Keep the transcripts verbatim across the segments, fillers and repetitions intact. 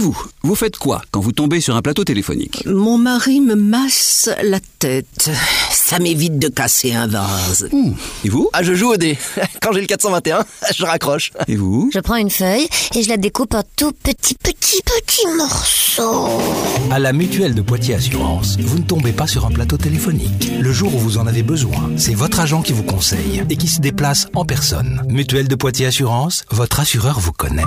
vous, vous faites quoi quand vous tombez sur un plateau téléphonique ? Mon mari me masse la tête. Ça m'évite de casser un vase. Mmh. Et vous ? Ah, je joue au dé. Quand j'ai le quatre cent vingt et un, je raccroche. Et vous ? Je prends une feuille et je la découpe en tout petits, petits, petits morceaux. À la Mutuelle de Poitiers Assurance, vous ne tombez pas sur un plateau téléphonique. Le jour où vous en avez besoin, c'est votre agent qui vous conseille et qui se déplace en personne. Mutuelle de Poitiers Assurance, votre assureur vous connaît.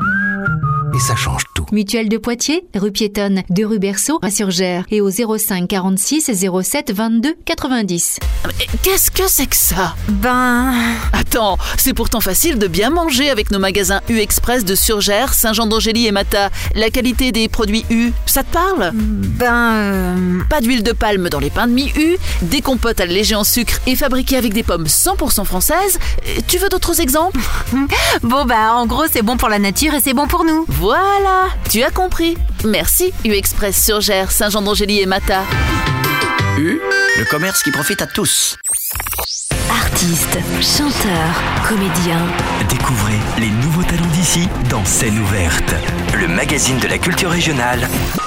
Et ça change tout. Mutuelle de Poitiers, rue piétonne, deux rue Berceau, à Surgères, et au zéro cinq quarante-six zéro sept vingt-deux quatre-vingt-dix. Mais qu'est-ce que c'est que ça ? Ben... Attends, c'est pourtant facile de bien manger avec nos magasins U Express de Surgères, Saint-Jean-d'Angély et Mata. La qualité des produits U, ça te parle ? Ben... Euh... Pas d'huile de palme dans les pains de mie U, des compotes allégées en sucre et fabriquées avec des pommes cent pour cent françaises. Tu veux d'autres exemples ? Bon bah en gros c'est bon pour la nature et c'est bon pour nous. Voilà, tu as compris. Merci U Express Surgères, Saint-Jean-d'Angély et Mata. U, le commerce qui profite à tous. Artistes, chanteurs, comédiens. Découvrez les nouveaux talents d'ici dans Scène ouverte, le magazine de la culture régionale.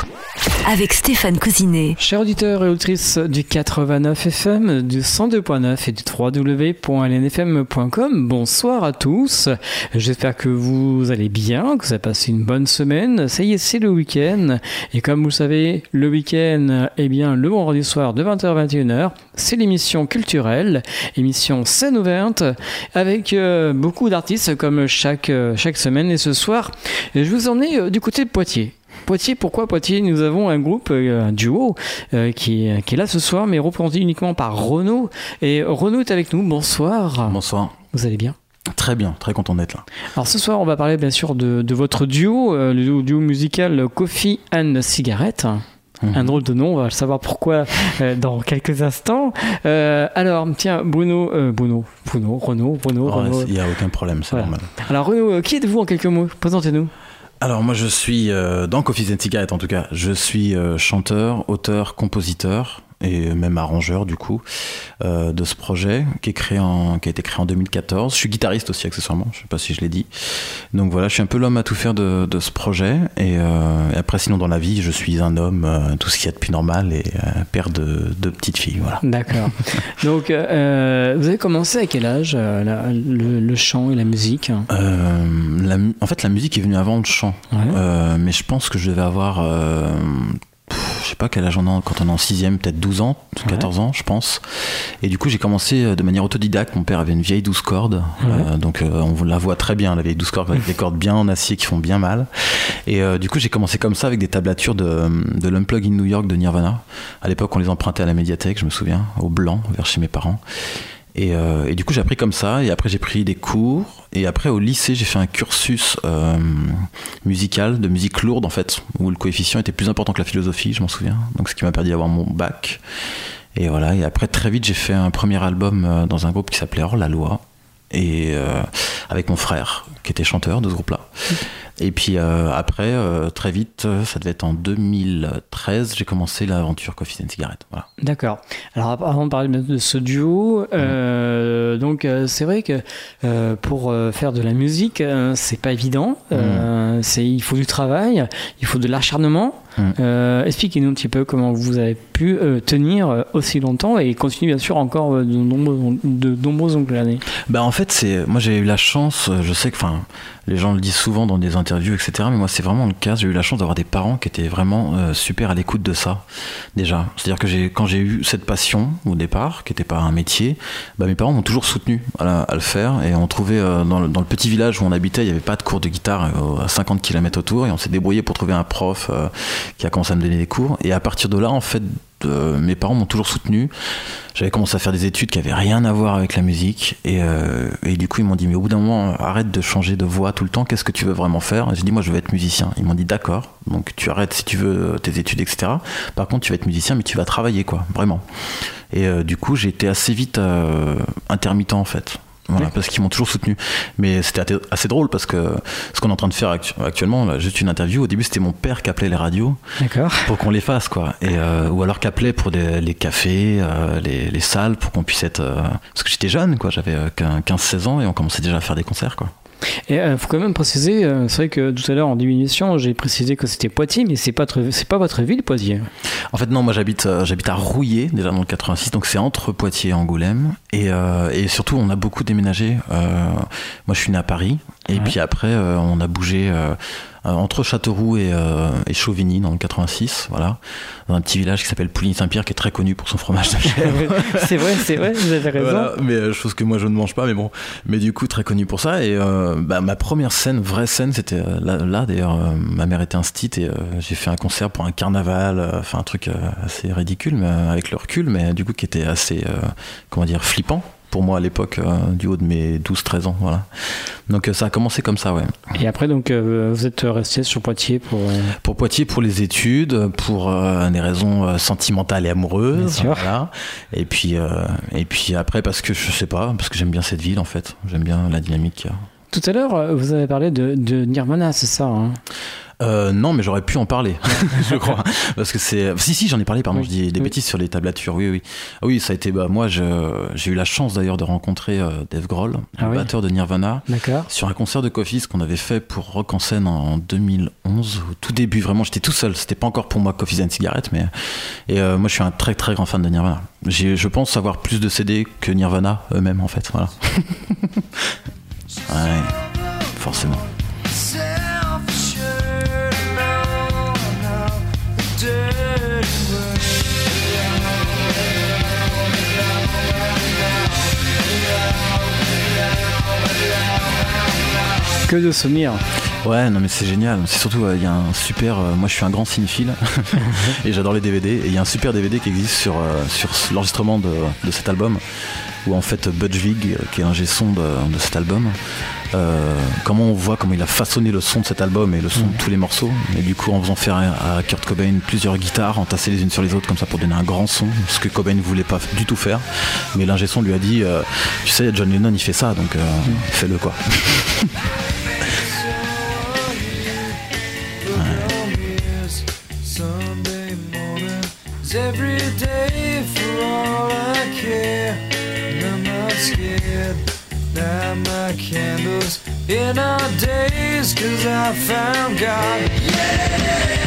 Avec Stéphane Cousinet. Chers auditeurs et auditrices du quatre-vingt-neuf F M, du cent deux point neuf et du w w w point l n f m point com, bonsoir à tous. J'espère que vous allez bien, que vous avez passé une bonne semaine. Ça y est, c'est le week-end. Et comme vous le savez, le week-end, eh bien, le vendredi soir de vingt heures à vingt et une heures, c'est l'émission culturelle, émission Scène ouverte, avec euh, beaucoup d'artistes comme chaque, euh, chaque semaine. Et ce soir, je vais vous emmener euh, du côté de Poitiers. Poitiers, pourquoi Poitiers ? Nous avons un groupe, un duo euh, qui, est, qui est là ce soir, mais représenté uniquement par Renaud. Et Renaud est avec nous, bonsoir. Bonsoir. Vous allez bien ? Très bien, très content d'être là. Alors ce soir, on va parler bien sûr de, de votre duo, euh, le duo musical Coffee and Cigarette. Mmh. Un drôle de nom, on va savoir pourquoi euh, dans quelques instants. Euh, alors, tiens, Bruno, euh, Bruno, Bruno, Renaud, Bruno, oh, Renaud. Il n'y a aucun problème, c'est voilà. normal. Alors Renaud, qui êtes-vous en quelques mots ? Présentez-nous. Alors moi je suis, euh, dans Coffee and Cigarette en tout cas, je suis euh, chanteur, auteur, compositeur et même arrangeur du coup euh, de ce projet qui, est créé en, qui a été créé en deux mille quatorze. Je suis guitariste aussi accessoirement, je ne sais pas si je l'ai dit. Donc voilà, je suis un peu l'homme à tout faire de, de ce projet et, euh, et après sinon dans la vie je suis un homme, euh, tout ce qu'il y a de plus normal et euh, père de deux petites filles. Voilà. D'accord. Donc euh, vous avez commencé à quel âge euh, la, le, le chant et la musique ? euh, la, En fait la musique est venue avant le chant, ouais. euh, mais je pense que je devais avoir... Euh, je sais pas quel âge on a quand on est en sixième, peut-être douze ans, quatorze ouais. ans je pense. Et du coup j'ai commencé de manière autodidacte. Mon père avait une vieille douze cordes, ouais. euh, donc euh, on la voit très bien, la vieille douze cordes avec des cordes bien en acier qui font bien mal. Et euh, du coup j'ai commencé comme ça avec des tablatures de, de l'Unplug in New York de Nirvana. À l'époque on les empruntait à la médiathèque, je me souviens, au Blanc, vers chez mes parents. Et, euh, et du coup j'ai appris comme ça, et après j'ai pris des cours, et après au lycée j'ai fait un cursus euh, musical, de musique lourde en fait, où le coefficient était plus important que la philosophie, je m'en souviens, donc ce qui m'a permis d'avoir mon bac. Et voilà, et après très vite j'ai fait un premier album euh, dans un groupe qui s'appelait Hors la Loi, et euh, avec mon frère qui était chanteur de ce groupe là. Et puis euh, après, euh, très vite, ça devait être en deux mille treize, j'ai commencé l'aventure Coffee and Cigarette. Voilà. D'accord. Alors avant de parler de ce duo, euh, mmh. donc euh, c'est vrai que euh, pour euh, faire de la musique, euh, c'est pas évident. Euh, mmh. c'est, il faut du travail, il faut de l'acharnement. Mmh. Euh, expliquez-nous un petit peu comment vous avez pu euh, tenir aussi longtemps et continuer bien sûr encore de nombreuses de nombreuses années. Bah en fait, c'est moi j'ai eu la chance, je sais que enfin les gens le disent souvent dans des interviews, et cetera. Mais moi, c'est vraiment le cas. J'ai eu la chance d'avoir des parents qui étaient vraiment euh, super à l'écoute de ça, déjà. C'est-à-dire que j'ai, quand j'ai eu cette passion, au départ, qui n'était pas un métier, bah, mes parents m'ont toujours soutenu à, la, à le faire. Et on trouvait, euh, dans, le, dans le petit village où on habitait, il n'y avait pas de cours de guitare euh, à cinquante kilomètres autour. Et on s'est débrouillé pour trouver un prof euh, qui a commencé à me donner des cours. Et à partir de là, en fait, Euh, mes parents m'ont toujours soutenu. J'avais commencé à faire des études qui n'avaient rien à voir avec la musique et, euh, et du coup ils m'ont dit mais au bout d'un moment arrête de changer de voix tout le temps, qu'est-ce que tu veux vraiment faire? Et j'ai dit moi je veux être musicien. Ils m'ont dit d'accord, donc tu arrêtes si tu veux tes études, etc. Par contre tu vas être musicien mais tu vas travailler quoi, vraiment. Et euh, du coup j'ai été assez vite euh, intermittent en fait. Voilà, parce qu'ils m'ont toujours soutenu. Mais c'était assez drôle parce que ce qu'on est en train de faire actuellement, là, juste une interview, au début c'était mon père qui appelait les radios. D'accord. Pour qu'on les fasse quoi. Et, euh, ou alors qu'appelait pour des, les cafés, euh, les, les salles pour qu'on puisse être... Euh, parce que j'étais jeune quoi, j'avais quinze seize ans et on commençait déjà à faire des concerts quoi. Et il euh, faut quand même préciser, euh, c'est vrai que tout à l'heure en diminution, j'ai précisé que c'était Poitiers, mais c'est pas, votre, c'est pas votre ville, Poitiers. En fait, non, moi j'habite, euh, j'habite à Rouillé, déjà dans le quatre-vingt-six, donc c'est entre Poitiers et Angoulême. Et, euh, et surtout, on a beaucoup déménagé. Euh, moi, je suis né à Paris, et ouais. puis après, euh, on a bougé. Euh, entre Châteauroux et, euh, et Chauvigny dans le quatre-vingt-six, voilà, dans un petit village qui s'appelle Pouligny-Saint-Pierre, qui est très connu pour son fromage de chèvre. C'est vrai, c'est vrai, vous avez raison. Voilà, mais euh, chose que moi je ne mange pas, mais bon, mais du coup très connu pour ça. Et euh, bah, ma première scène, vraie scène, c'était euh, là, là. D'ailleurs, euh, ma mère était instite et euh, j'ai fait un concert pour un carnaval, enfin euh, un truc euh, assez ridicule, mais euh, avec le recul, mais du coup qui était assez, euh, comment dire, flippant. Pour moi à l'époque, euh, du haut de mes douze treize ans, voilà. Donc euh, ça a commencé comme ça, ouais. Et après, donc, euh, vous êtes resté sur Poitiers pour... Euh... Pour Poitiers, pour les études, pour euh, des raisons euh, sentimentales et amoureuses, voilà. Et puis, euh, et puis après, parce que, je sais pas, parce que j'aime bien cette ville, en fait. J'aime bien la dynamique qu'il y a. Tout à l'heure, vous avez parlé de, de Nirvana, c'est ça, hein? Euh, non, mais j'aurais pu en parler, je crois, parce que c'est. Si, si, j'en ai parlé. Pardon, oui, je dis des oui. bêtises sur les tablatures. Oui, oui, oui. Ça a été. Bah, moi, je, j'ai eu la chance d'ailleurs de rencontrer euh, Dave Grohl, ah, le oui. batteur de Nirvana, D'accord. sur un concert de Coffee qu'on avait fait pour Rock en scène en deux mille onze, au tout début. Vraiment, j'étais tout seul. C'était pas encore pour moi Coffee and Cigarette, mais et euh, moi, je suis un très très grand fan de Nirvana. J'ai, je pense avoir plus de C D que Nirvana eux-mêmes, en fait. Voilà. Ouais, forcément. Que de souvenirs. Ouais, non mais c'est génial. C'est surtout, il euh, y a un super. Euh, moi, je suis un grand cinéphile et j'adore les D V D. Et il y a un super D V D qui existe sur euh, sur l'enregistrement de, de cet album, où en fait Butch Vig, qui est ingé son de, de cet album, euh, comment on voit comment il a façonné le son de cet album et le son de tous les morceaux. Et du coup, en faisant faire à Kurt Cobain plusieurs guitares entassées les unes sur les autres comme ça pour donner un grand son, ce que Cobain ne voulait pas du tout faire. Mais l'ingé son lui a dit, euh, tu sais, John Lennon il fait ça, donc euh, mm. fais-le quoi. Every day for all I care, and I'm not scared. Light my candles in our days, 'cause I found God. Yeah!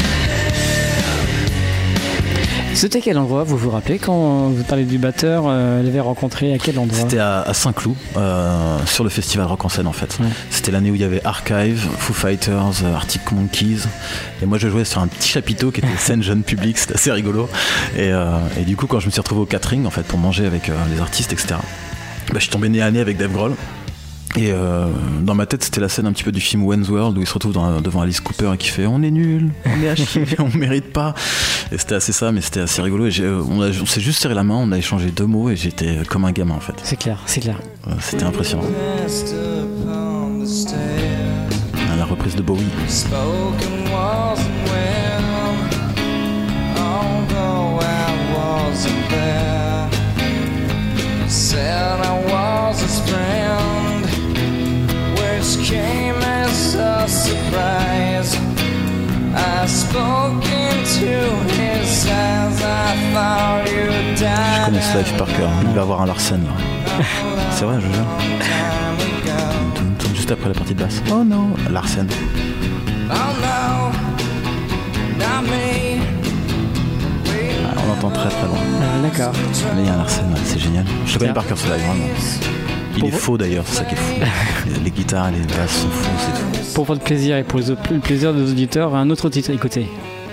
C'était quel endroit, vous vous rappelez, quand vous parlez du batteur, euh, l'avez rencontré à quel endroit? C'était à, à Saint-Cloud, euh, sur le festival Rock en scène en fait. Ouais. C'était l'année où il y avait Archive, Foo Fighters, Arctic Monkeys. Et moi je jouais sur un petit chapiteau qui était scène jeune public, c'était assez rigolo. Et, euh, et du coup quand je me suis retrouvé au catering en fait pour manger avec euh, les artistes, et cetera. Bah, je suis tombé nez à nez avec Dave Grohl. Et euh, dans ma tête, c'était la scène un petit peu du film Wayne's World où il se retrouve dans, devant Alice Cooper et qui fait on est nul, on est à chier, on mérite pas. Et c'était assez ça, mais c'était assez rigolo. Et j'ai, on, a, on s'est juste serré la main, on a échangé deux mots et j'étais comme un gamin en fait. C'est clair, c'est clair. Euh, c'était impressionnant. À la reprise de Bowie. Came as a surprise. I spoke into his eyes. I thought you died. Je connais ce live par cœur. Il va avoir un Larsen là. C'est vrai, je jure. Juste après la partie de basse. Oh non, Larsen. Oh no, not me. Ah, on entend très très loin. Ah, d'accord. Mais il y a un Larsen, ouais, c'est génial. Je le connais par cœur ce live, vraiment. Il pour est faux d'ailleurs, c'est ça qui est fou. Les guitares, les basses sont fous, c'est tout. Pour votre plaisir et pour le plaisir des auditeurs, un autre titre, écoutez.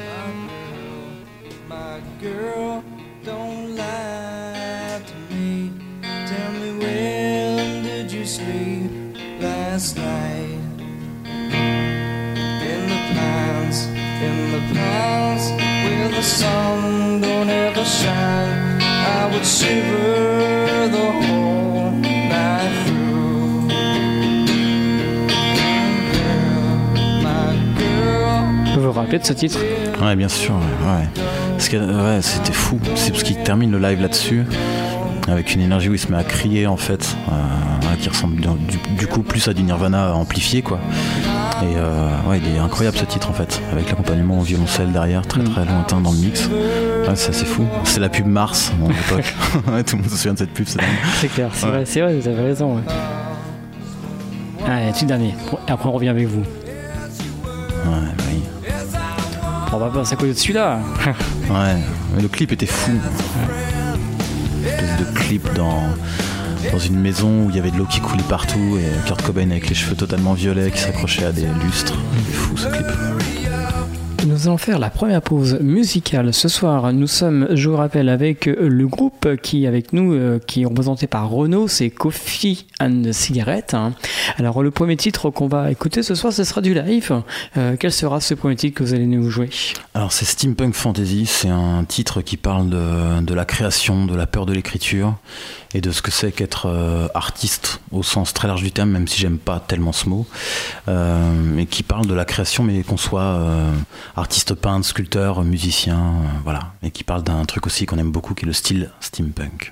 Vous vous rappelez de ce titre? Ouais, bien sûr, ouais. ouais. Parce que, ouais, c'était fou. C'est parce qu'il termine le live là-dessus avec une énergie où il se met à crier en fait, euh, qui ressemble du, du coup plus à du Nirvana amplifié quoi. Et euh, ouais, il est incroyable ce titre en fait, avec l'accompagnement au violoncelle derrière, très très lointain dans le mix. Ouais, c'est assez fou. C'est la pub Mars à mon époque. Ouais, tout le monde se souvient de cette pub, c'est dingue. C'est clair, c'est ouais. vrai, c'est vrai, vous avez raison. Ouais. Allez, petit dernier. Et après, on revient avec vous. Ouais, oui. On va passer à côté de celui-là. Ouais, mais le clip était fou. Une espèce de clip dans, dans une maison où il y avait de l'eau qui coulait partout et Kurt Cobain avec les cheveux totalement violets qui s'accrochaient à des lustres. C'était fou ce clip. Nous allons faire la première pause musicale ce soir. Nous sommes, je vous rappelle, avec le groupe qui est avec nous, euh, qui est représenté par Renaud, c'est Coffee and Cigarette. Hein. Alors le premier titre qu'on va écouter ce soir, ce sera du live. Euh, quel sera ce premier titre que vous allez nous jouer ? Alors c'est Steampunk Fantasy, c'est un titre qui parle de, de la création, de la peur de l'écriture et de ce que c'est qu'être euh, artiste au sens très large du terme, même si j'aime pas tellement ce mot, euh, et qui parle de la création, mais qu'on soit euh, artiste peintre, sculpteur, musicien, euh, voilà, et qui parle d'un truc aussi qu'on aime beaucoup, qui est le style steampunk.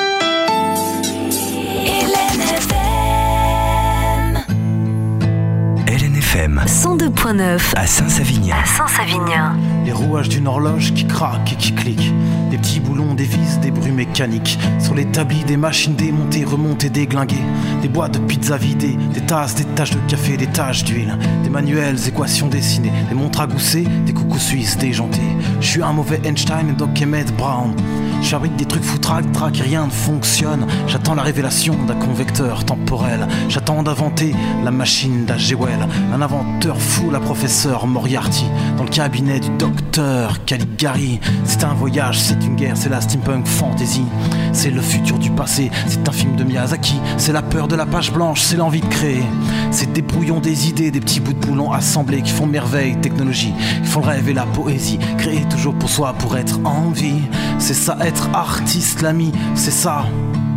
L N F M cent deux point neuf à Saint-Savinien. à Saint-Savinien. Les rouages d'une horloge qui craquent et qui cliquent. Des petits boulons, des vis, des bruits mécaniques. Sur l'établi, des machines démontées, remontées, déglinguées. Des boîtes de pizza vidées, des tasses, des taches de café, des taches d'huile. Des manuels, équations dessinées, des montres à gousser, des coucous suisses déjantés. Je suis un mauvais Einstein et Doc Emmett Brown. Je fabrique des trucs foutraques, trac et rien ne fonctionne. J'attends la révélation d'un convecteur temporel. J'attends d'inventer la machine d'H G Wells. Un inventeur fou, la professeure Moriarty. Dans le cabinet du docteur Caligari. C'est un voyage, c'est une guerre, c'est la steampunk fantasy. C'est le futur du passé, c'est un film de Miyazaki. C'est la peur de la page blanche, c'est l'envie de créer. C'est des brouillons, des idées, des petits bouts de boulons assemblés qui font merveille, technologie, qui font le rêve et la poésie. Créer toujours pour soi, pour être en vie. C'est ça, être artiste, l'ami, c'est ça.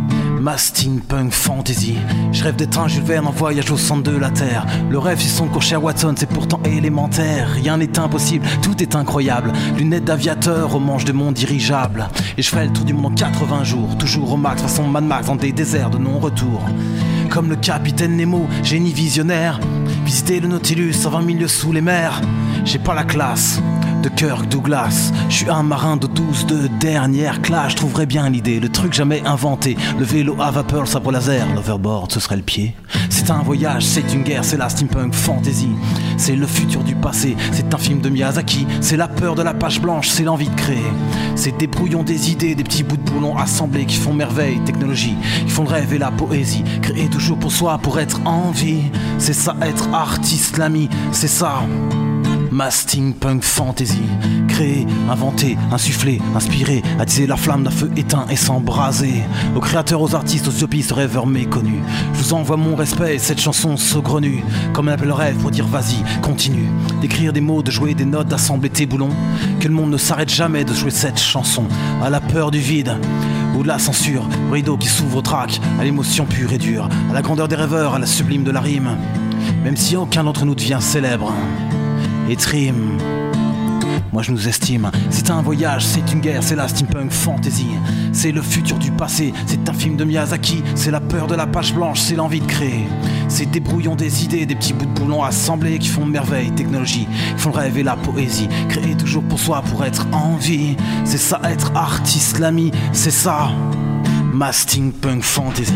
Ma steampunk fantasy. Je rêve d'être un Jules Verne en voyage au centre de la Terre. Le rêve suit son cours cher Watson, c'est pourtant élémentaire. Rien n'est impossible, tout est incroyable. Lunettes d'aviateur au manche de mon dirigeable. Et je ferai le tour du monde en quatre-vingts jours. Toujours au max, façon Mad Max dans des déserts de non-retour. Comme le capitaine Nemo, génie visionnaire. Visiter le Nautilus à vingt mille lieues sous les mers. J'ai pas la classe de Kirk Douglas. Je suis un marin d'eau douce de dernière classe. Je trouverais bien l'idée, le truc jamais inventé. Le vélo à vapeur, le sabre laser, l'overboard, ce serait le pied. C'est un voyage, c'est une guerre, c'est la steampunk fantasy. C'est le futur du passé, c'est un film de Miyazaki. C'est la peur de la page blanche, c'est l'envie de créer. C'est des brouillons, des idées, des petits bouts de boulons assemblés qui font merveille, technologie, qui font le rêve et la poésie. Créer toujours pour soi, pour être en vie. C'est ça, être artiste, l'ami, c'est ça. Ma steampunk fantasy. Créer, inventer, insuffler, inspirer, attiser la flamme d'un feu éteint et s'embraser. Aux créateurs, aux artistes, aux utopistes, aux rêveurs méconnus. Je vous envoie mon respect et cette chanson saugrenue. Comme un appel au rêve pour dire vas-y, continue. D'écrire des mots, de jouer des notes, d'assembler tes boulons. Que le monde ne s'arrête jamais de jouer cette chanson. À la peur du vide ou de la censure, au rideau qui s'ouvre au trac, à l'émotion pure et dure, à la grandeur des rêveurs, à la sublime de la rime. Même si aucun d'entre nous devient célèbre et trim, moi je nous estime. C'est un voyage, c'est une guerre, c'est la steampunk fantasy. C'est le futur du passé, c'est un film de Miyazaki. C'est la peur de la page blanche, c'est l'envie de créer. C'est des brouillons, des idées, des petits bouts de boulons assemblés qui font merveille, technologie, qui font le rêve et la poésie. Créer toujours pour soi, pour être en vie. C'est ça, être artiste, l'ami, c'est ça. Ma steampunk fantasy.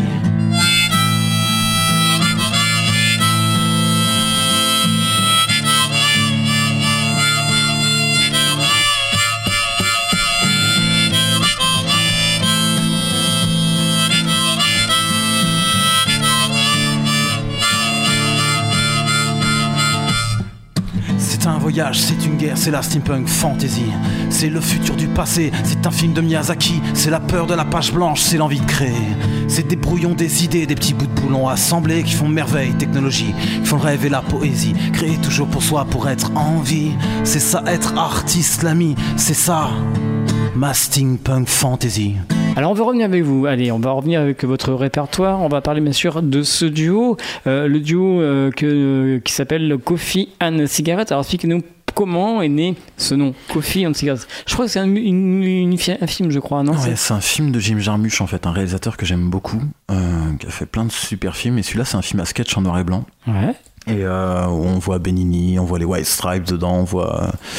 C'est un voyage, c'est une guerre, c'est la steampunk fantasy. C'est le futur du passé, c'est un film de Miyazaki. C'est la peur de la page blanche, c'est l'envie de créer. C'est des brouillons, des idées, des petits bouts de boulons assemblés qui font merveille, technologie, qui font le rêve et la poésie. Créer toujours pour soi, pour être en vie. C'est ça, être artiste, l'ami, c'est ça. Ma steampunk fantasy. Alors on va revenir avec vous, allez, on va revenir avec votre répertoire, on va parler bien sûr de ce duo, euh, le duo euh, que, euh, qui s'appelle Coffee and Cigarette. Alors expliquez-nous comment est né ce nom, Coffee and Cigarette. Je crois que c'est un, une, une, un film, je crois, non? Ouais, c'est... c'est un film de Jim Jarmusch en fait, un réalisateur que j'aime beaucoup, euh, qui a fait plein de super films, et celui-là c'est un film à sketch en noir et blanc. Ouais. Et euh, on voit Benigni, on voit les White Stripes dedans, on voit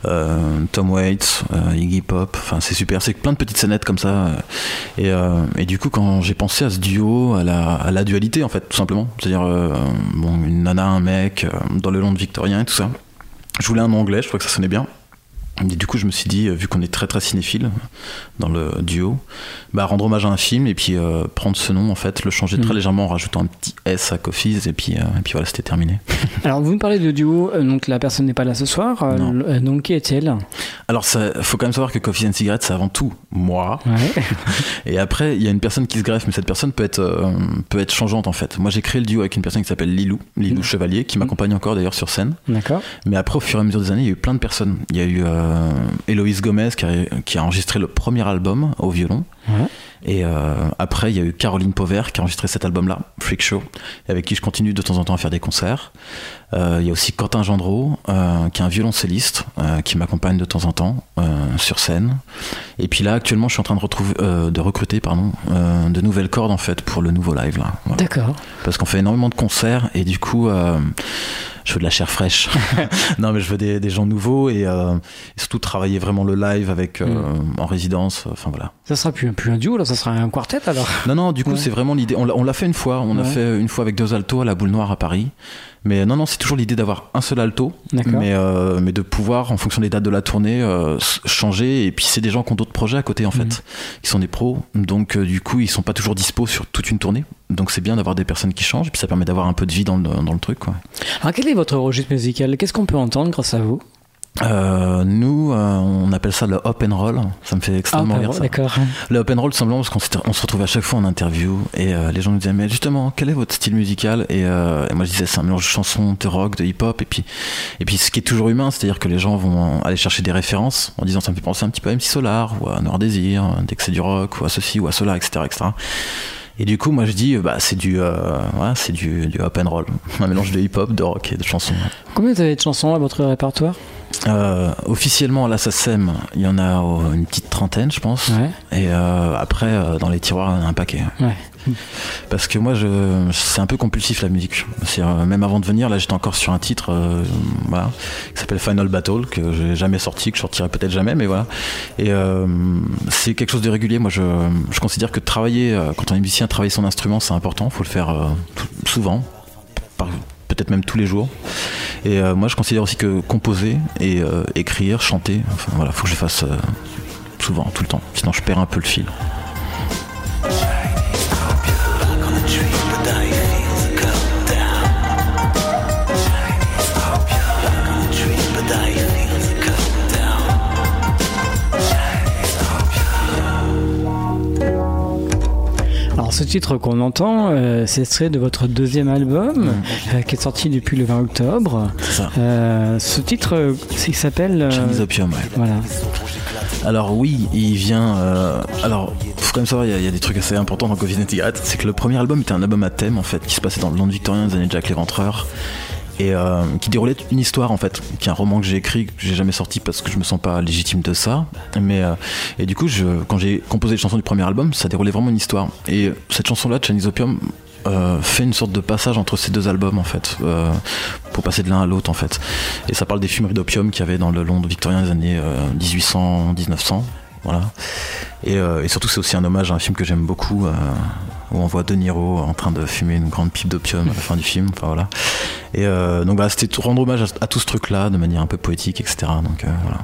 euh, Tom Waits, euh, Iggy Pop. Enfin, c'est super. C'est plein de petites scénettes comme ça. Euh, et, euh, et du coup, quand j'ai pensé à ce duo, à la, à la dualité, en fait, tout simplement. C'est-à-dire, euh, bon, une nana, un mec, euh, dans le Londres victorien et tout ça. Je voulais un nom anglais, je trouvais que ça sonnait bien. Et du coup, je me suis dit, vu qu'on est très très cinéphile dans le duo, bah rendre hommage à un film et puis euh, prendre ce nom, en fait, le changer très mmh. légèrement en rajoutant un petit S à Coffees et puis, euh, et puis voilà, c'était terminé. Alors, vous me parlez de duo, euh, donc la personne n'est pas là ce soir, euh, donc qui est-elle ? Alors, il faut quand même savoir que Coffees and Cigarettes, c'est avant tout moi. Ouais. Et après, il y a une personne qui se greffe, mais cette personne peut être, euh, peut être changeante en fait. Moi, j'ai créé le duo avec une personne qui s'appelle Lilou, Lilou mmh. Chevalier, qui m'accompagne encore d'ailleurs sur scène. D'accord. Mais après, au fur et à mesure des années, il y a eu plein de personnes. Il y a eu euh, Héloïse Gomez qui a, qui a enregistré le premier album au violon. Ouais. Et euh, après, il y a eu Caroline Pauvert qui a enregistré cet album-là, Freak Show, avec qui je continue de temps en temps à faire des concerts. Euh, il y a aussi Quentin Gendreau, euh, qui est un violoncelliste, euh, qui m'accompagne de temps en temps euh, sur scène. Et puis là, actuellement, je suis en train de, retrouver, euh, de recruter pardon, euh, de nouvelles cordes en fait pour le nouveau live. Là. Voilà. D'accord. Parce qu'on fait énormément de concerts et du coup... Euh, je veux de la chair fraîche. Non, mais je veux des, des gens nouveaux et, euh, et surtout travailler vraiment le live avec, euh, mm. en résidence. Enfin voilà. Ça sera plus, plus un duo, là, ça sera un quartet alors. Non, non, du coup, ouais. c'est vraiment l'idée. On l'a, on l'a fait une fois. On ouais. a fait une fois avec deux altos à la Boule Noire à Paris. Mais non, non, c'est toujours l'idée d'avoir un seul alto, mais, euh, mais de pouvoir, en fonction des dates de la tournée, euh, changer. Et puis, c'est des gens qui ont d'autres projets à côté, en fait, mmh. qui sont des pros. Donc, euh, du coup, ils sont pas toujours dispo sur toute une tournée. Donc, c'est bien d'avoir des personnes qui changent. Et puis, ça permet d'avoir un peu de vie dans le, dans le truc, quoi. Alors, quel est votre registre musical ? Qu'est-ce qu'on peut entendre grâce à vous ? Euh, nous, euh, on appelle ça le hop and roll. Ça me fait extrêmement rire, ça. D'accord. Le hop and roll, tout simplement parce qu'on on se retrouve à chaque fois en interview et euh, les gens nous disaient mais justement quel est votre style musical et, euh, et moi je disais c'est un mélange de chansons, de rock, de hip hop et puis et puis ce qui est toujours humain, c'est-à-dire que les gens vont aller chercher des références en disant ça me fait penser un petit peu à M C Solar ou à Noir Désir dès que c'est du rock ou à ceci ou à cela, etc., etc. Et du coup, moi je dis, bah, c'est du, euh, ouais, c'est du, du hop and roll, un mélange de hip-hop, de rock et de chansons. Combien vous avez de chansons à votre répertoire ? euh, Officiellement, à la S A C E M, il y en a oh, une petite trentaine, je pense. Ouais. Et euh, après, euh, dans les tiroirs, il y en a un paquet. Ouais. Parce que moi, je, c'est un peu compulsif la musique. C'est-à-dire, même avant de venir, là, j'étais encore sur un titre, euh, voilà, qui s'appelle Final Battle, que j'ai jamais sorti, que je sortirai peut-être jamais, mais voilà. Et euh, c'est quelque chose de régulier. Moi, je, je considère que travailler, euh, quand on est musicien, travailler son instrument, c'est important. Il faut le faire euh, tout, souvent, par, peut-être même tous les jours. Et euh, moi, je considère aussi que composer et euh, écrire, chanter, enfin, voilà, faut que je le fasse euh, souvent, tout le temps. Sinon, je perds un peu le fil. Alors ce titre qu'on entend, euh, c'est extrait de votre deuxième album, mmh. euh, qui est sorti depuis le vingt octobre. C'est ça. Euh, ce titre, il s'appelle... Euh, Chinese Opium, ouais. Voilà. Alors oui, il vient... Euh, alors, faut quand même savoir, il y, y a des trucs assez importants dans Coffees and Cigarettes. C'est que le premier album était un album à thème, en fait, qui se passait dans le Londres victorien des années Jack l'Éventreur. Et euh, qui déroulait une histoire en fait, qui est un roman que j'ai écrit, que j'ai jamais sorti parce que je me sens pas légitime de ça. Mais euh, et du coup, je, quand j'ai composé les chansons du premier album, ça déroulait vraiment une histoire. Et cette chanson-là, Chinese Opium, euh, fait une sorte de passage entre ces deux albums en fait, euh, pour passer de l'un à l'autre en fait. Et ça parle des fumeries d'opium qu'il y avait dans le Londres victorien des années euh, dix-huit cents, dix-neuf cents. Voilà. Et, euh, et surtout, c'est aussi un hommage à un film que j'aime beaucoup, euh, où on voit De Niro en train de fumer une grande pipe d'opium à la fin du film. Enfin voilà. Et euh, donc voilà, c'était rendre hommage à, à tout ce truc-là de manière un peu poétique, et cetera. Donc euh, voilà.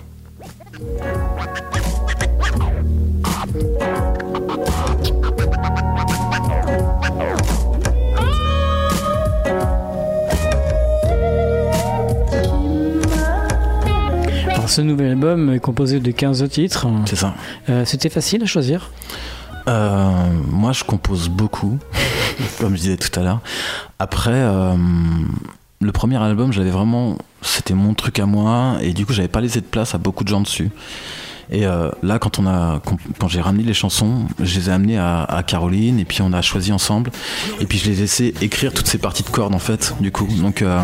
Alors, ce nouvel album est composé de quinze titres. C'est ça. Euh, c'était facile à choisir ? Euh, moi, je compose beaucoup, comme je disais tout à l'heure. Après, euh, le premier album, j'avais vraiment, c'était mon truc à moi, et du coup, j'avais pas laissé de place à beaucoup de gens dessus. Et euh, là, quand on a, quand j'ai ramené les chansons, je les ai amenées à, à Caroline, et puis on a choisi ensemble, et puis je les ai laissé écrire toutes ces parties de cordes en fait, du coup. Donc, euh,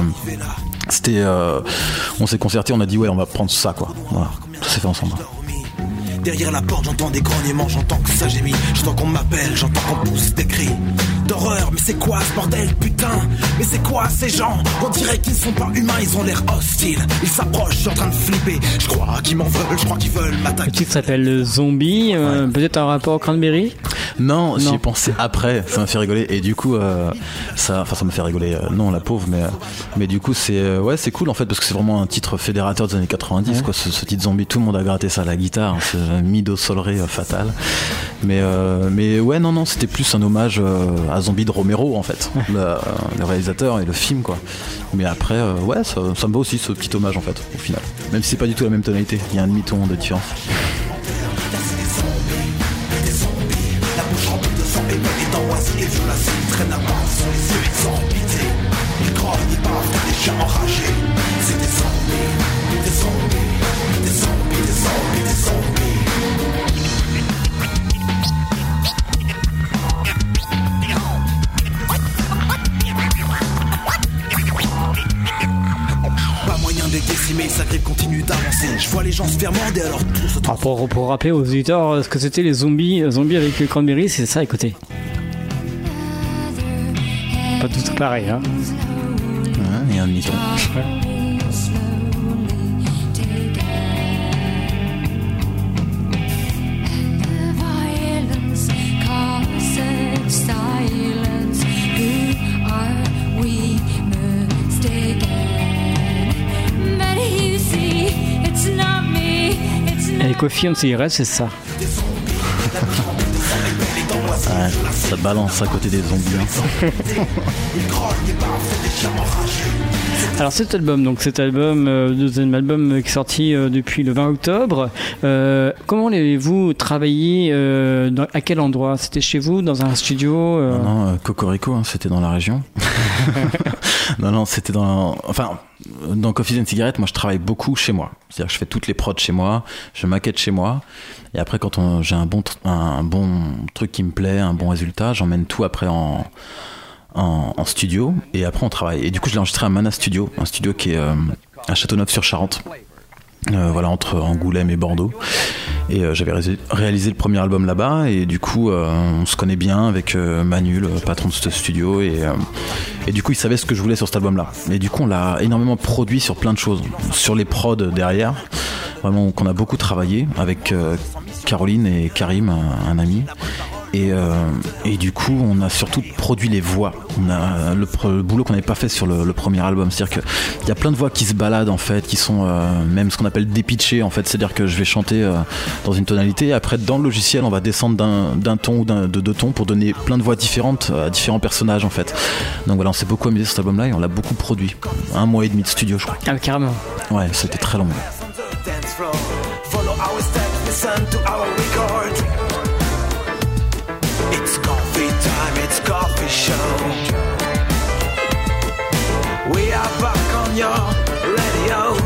c'était, euh, on s'est concerté, on a dit ouais, on va prendre ça quoi. Voilà, ça s'est fait ensemble. Derrière la porte j'entends des grognements, j'entends que ça gémit. J'entends qu'on m'appelle, j'entends qu'on pousse des cris d'horreur. Mais c'est quoi ce bordel, putain? Mais c'est quoi ces gens? On dirait qu'ils sont pas humains, ils ont l'air hostiles. Ils s'approchent, je suis en train de flipper. Je crois qu'ils m'en veulent, je crois qu'ils veulent m'attaquer. Le titre s'appelle Zombie, euh, ouais. Peut-être un rapport au Cranberry? Non, non. J'y ai pensé après, ça m'a fait rigoler. Et du coup, euh, ça, enfin ça m'a fait rigoler, euh, non la pauvre, mais, mais du coup c'est, euh, ouais, c'est cool en fait, parce que c'est vraiment un titre fédérateur des années quatre-vingt-dix, ouais. quoi, ce, ce titre Zombie, tout le monde a gratté ça à la guitare, hein, ce mi do sol ré euh, fatal. Mais, euh, mais ouais, non, non, c'était plus un hommage euh, à Zombie de Romero en fait, le, le réalisateur et le film, quoi. Mais après, euh, ouais, ça, ça me va aussi ce petit hommage en fait, au final. Même si c'est pas du tout la même tonalité, il y a un demi-ton de différence. Et je la sais, traîne à part sur les yeux sans pitié. Ils grognent, ils parlent, des chiens enragés. C'est des zombies, des zombies, des zombies, des zombies, des zombies. Pas moyen de les décimer, sa grippe continue d'avancer. Je vois les gens se faire morder alors tout se transforme. Pour, pour rappeler aux auditeurs ce que c'était les zombies, zombies avec le Cranberry, c'est ça, écoutez. Pas tout pareil, hein. Il y a un demi-ton. Ouais. Et Coffee on Cigarette, c'est ça. Ouais, ça balance à côté des zombies. Hein. Alors cet album, donc cet album, euh, deuxième album qui est sorti euh, depuis le vingt octobre. Euh, comment l'avez-vous travaillé euh, dans, à quel endroit? C'était chez vous, dans un studio euh... Non, non, euh, Cocorico, hein, c'était dans la région. non, non, c'était dans, enfin, dans Coffee and Cigarette, moi je travaille beaucoup chez moi. C'est-à-dire que je fais toutes les prods chez moi, je maquette chez moi. Et après, quand on, j'ai un bon, un, un bon truc qui me plaît, un bon résultat, j'emmène tout après en, en, en studio. Et après, on travaille. Et du coup, je l'ai enregistré à Mana Studio, un studio qui est euh, à Châteauneuf-sur-Charente. Euh, voilà, entre Angoulême et Bordeaux. Et euh, j'avais ré- réalisé le premier album là-bas. Et du coup, euh, on se connaît bien avec euh, Manu, le patron de ce studio. Et, euh, et du coup, il savait ce que je voulais sur cet album-là. Et du coup, on l'a énormément produit sur plein de choses. Sur les prods derrière. Vraiment, qu'on a beaucoup travaillé avec euh, Caroline et Karim, un, un ami. Et, euh, et du coup, on a surtout produit les voix. On a le, le boulot qu'on n'avait pas fait sur le, le premier album. C'est-à-dire qu'il y a plein de voix qui se baladent en fait, qui sont euh, même ce qu'on appelle dépitchées en fait. C'est-à-dire que je vais chanter euh, dans une tonalité. Et après, dans le logiciel, on va descendre d'un, d'un ton ou d'un, de deux tons pour donner plein de voix différentes à différents personnages en fait. Donc voilà, on s'est beaucoup amusé sur cet album-là et on l'a beaucoup produit. Un mois et demi de studio, je crois. Ah, carrément. Ouais, c'était très long. Follow our steps, listen to our record. It's coffee time, it's coffee show. We are back on your radio.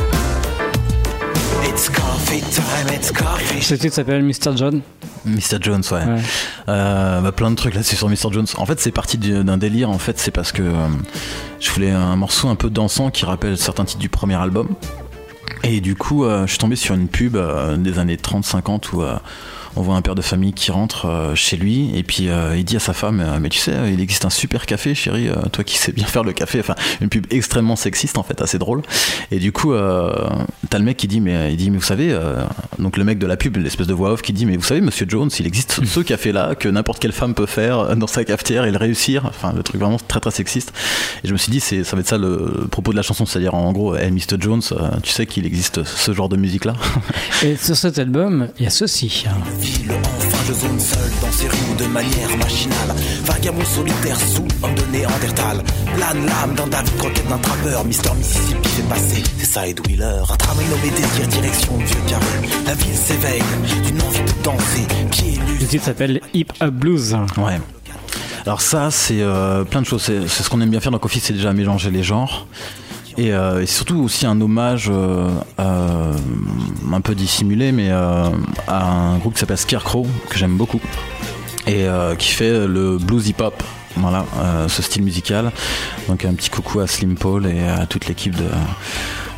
It's coffee time, it's coffee show. Ce titre s'appelle mister John. mister Jones, ouais. ouais. Euh, bah, plein de trucs là-dessus sur mister Jones. En fait, c'est parti d'un délire. En fait, c'est parce que euh, je voulais un morceau un peu dansant qui rappelle certains titres du premier album. Et du coup, euh, je suis tombé sur une pub euh, des années trente cinquante où euh, on voit un père de famille qui rentre euh, chez lui et puis euh, il dit à sa femme euh, mais tu sais, euh, il existe un super café, chérie, euh, toi qui sais bien faire le café. Enfin, une pub extrêmement sexiste en fait, assez drôle. Et du coup, euh, t'as le mec qui dit mais il dit mais vous savez, euh, donc le mec de la pub, l'espèce de voix off qui dit mais vous savez, Monsieur Jones, il existe ce café là que n'importe quelle femme peut faire dans sa cafetière et le réussir. Enfin, le truc vraiment très très sexiste. Et je me suis dit c'est ça va être ça le propos de la chanson, c'est-à-dire en gros, hey, mister Jones, euh, tu sais qu'il existe ce genre de musique là. Et sur cet album, il y a ceci. Ville, enfin je zone seul dans ces rues de manière machinale. Vagabond solitaire sous homme de Néandertal. Plane l'âme d'un David croquette d'un trappeur. mister Mississippi fait passer ses side wheelers. À travers nos désirs, direction vieux carré. La ville s'éveille d'une envie de danser qui est nue. Le titre s'appelle Hip Hop Blues. Ouais. Alors ça, c'est euh, plein de choses. C'est, c'est ce qu'on aime bien faire dans Coffee, c'est déjà mélanger les genres. Et, euh, et surtout aussi un hommage euh, euh, un peu dissimulé, mais euh, à un groupe qui s'appelle Scarecrow, que j'aime beaucoup, et euh, qui fait le blues hip-hop, voilà, euh, ce style musical. Donc un petit coucou à Slim Paul et à toute l'équipe de,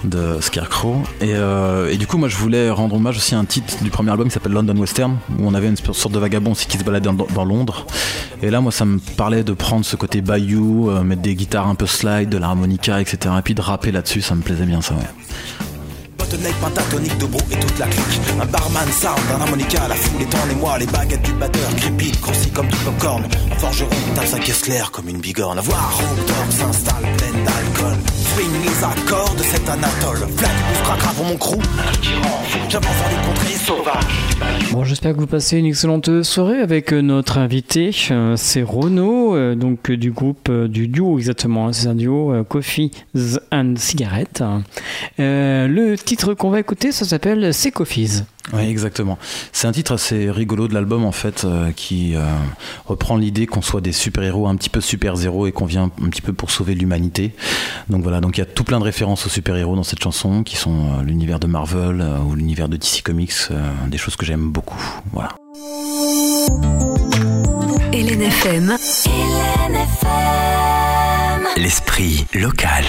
de Scarecrow. Et, euh, et du coup, moi, je voulais rendre hommage aussi à un titre du premier album qui s'appelle London Western, où on avait une sorte de vagabond aussi qui se baladait dans, dans Londres. Et là, moi, ça me parlait de prendre ce côté bayou, euh, mettre des guitares un peu slide, de l'harmonica, et cetera. Et puis de rapper là-dessus, ça me plaisait bien, ça, ouais. Bottleneck, pentatonique, dobro et toute la clique. Un barman sound, un harmonica, la foule étend les mois, les baguettes du batteur crépitent, grossis comme du popcorn. Un forgeron tape sa caisse claire comme une bigorne. Voir Rockdog s'installe pleine d'alcool. Swing les accords de cet Anatole. Flac, bouge, cracra pour mon crew. J'avance dans les contrées sauvages. Bon, j'espère que vous passez une excellente soirée avec notre invité. C'est Renaud, donc du groupe, du duo exactement. C'est un duo Coffee and Cigarette. Euh, le titre qu'on va écouter, ça s'appelle C'est Coffees. Oui, exactement. C'est un titre assez rigolo de l'album en fait, euh, qui euh, reprend l'idée qu'on soit des super-héros un petit peu super-zéro et qu'on vient un petit peu pour sauver l'humanité. Donc voilà, donc il y a tout plein de références aux super-héros dans cette chanson, qui sont euh, l'univers de Marvel euh, ou l'univers de D C Comics, euh, des choses que j'aime beaucoup. Voilà. Hélène F M. Hélène F M. L'esprit local.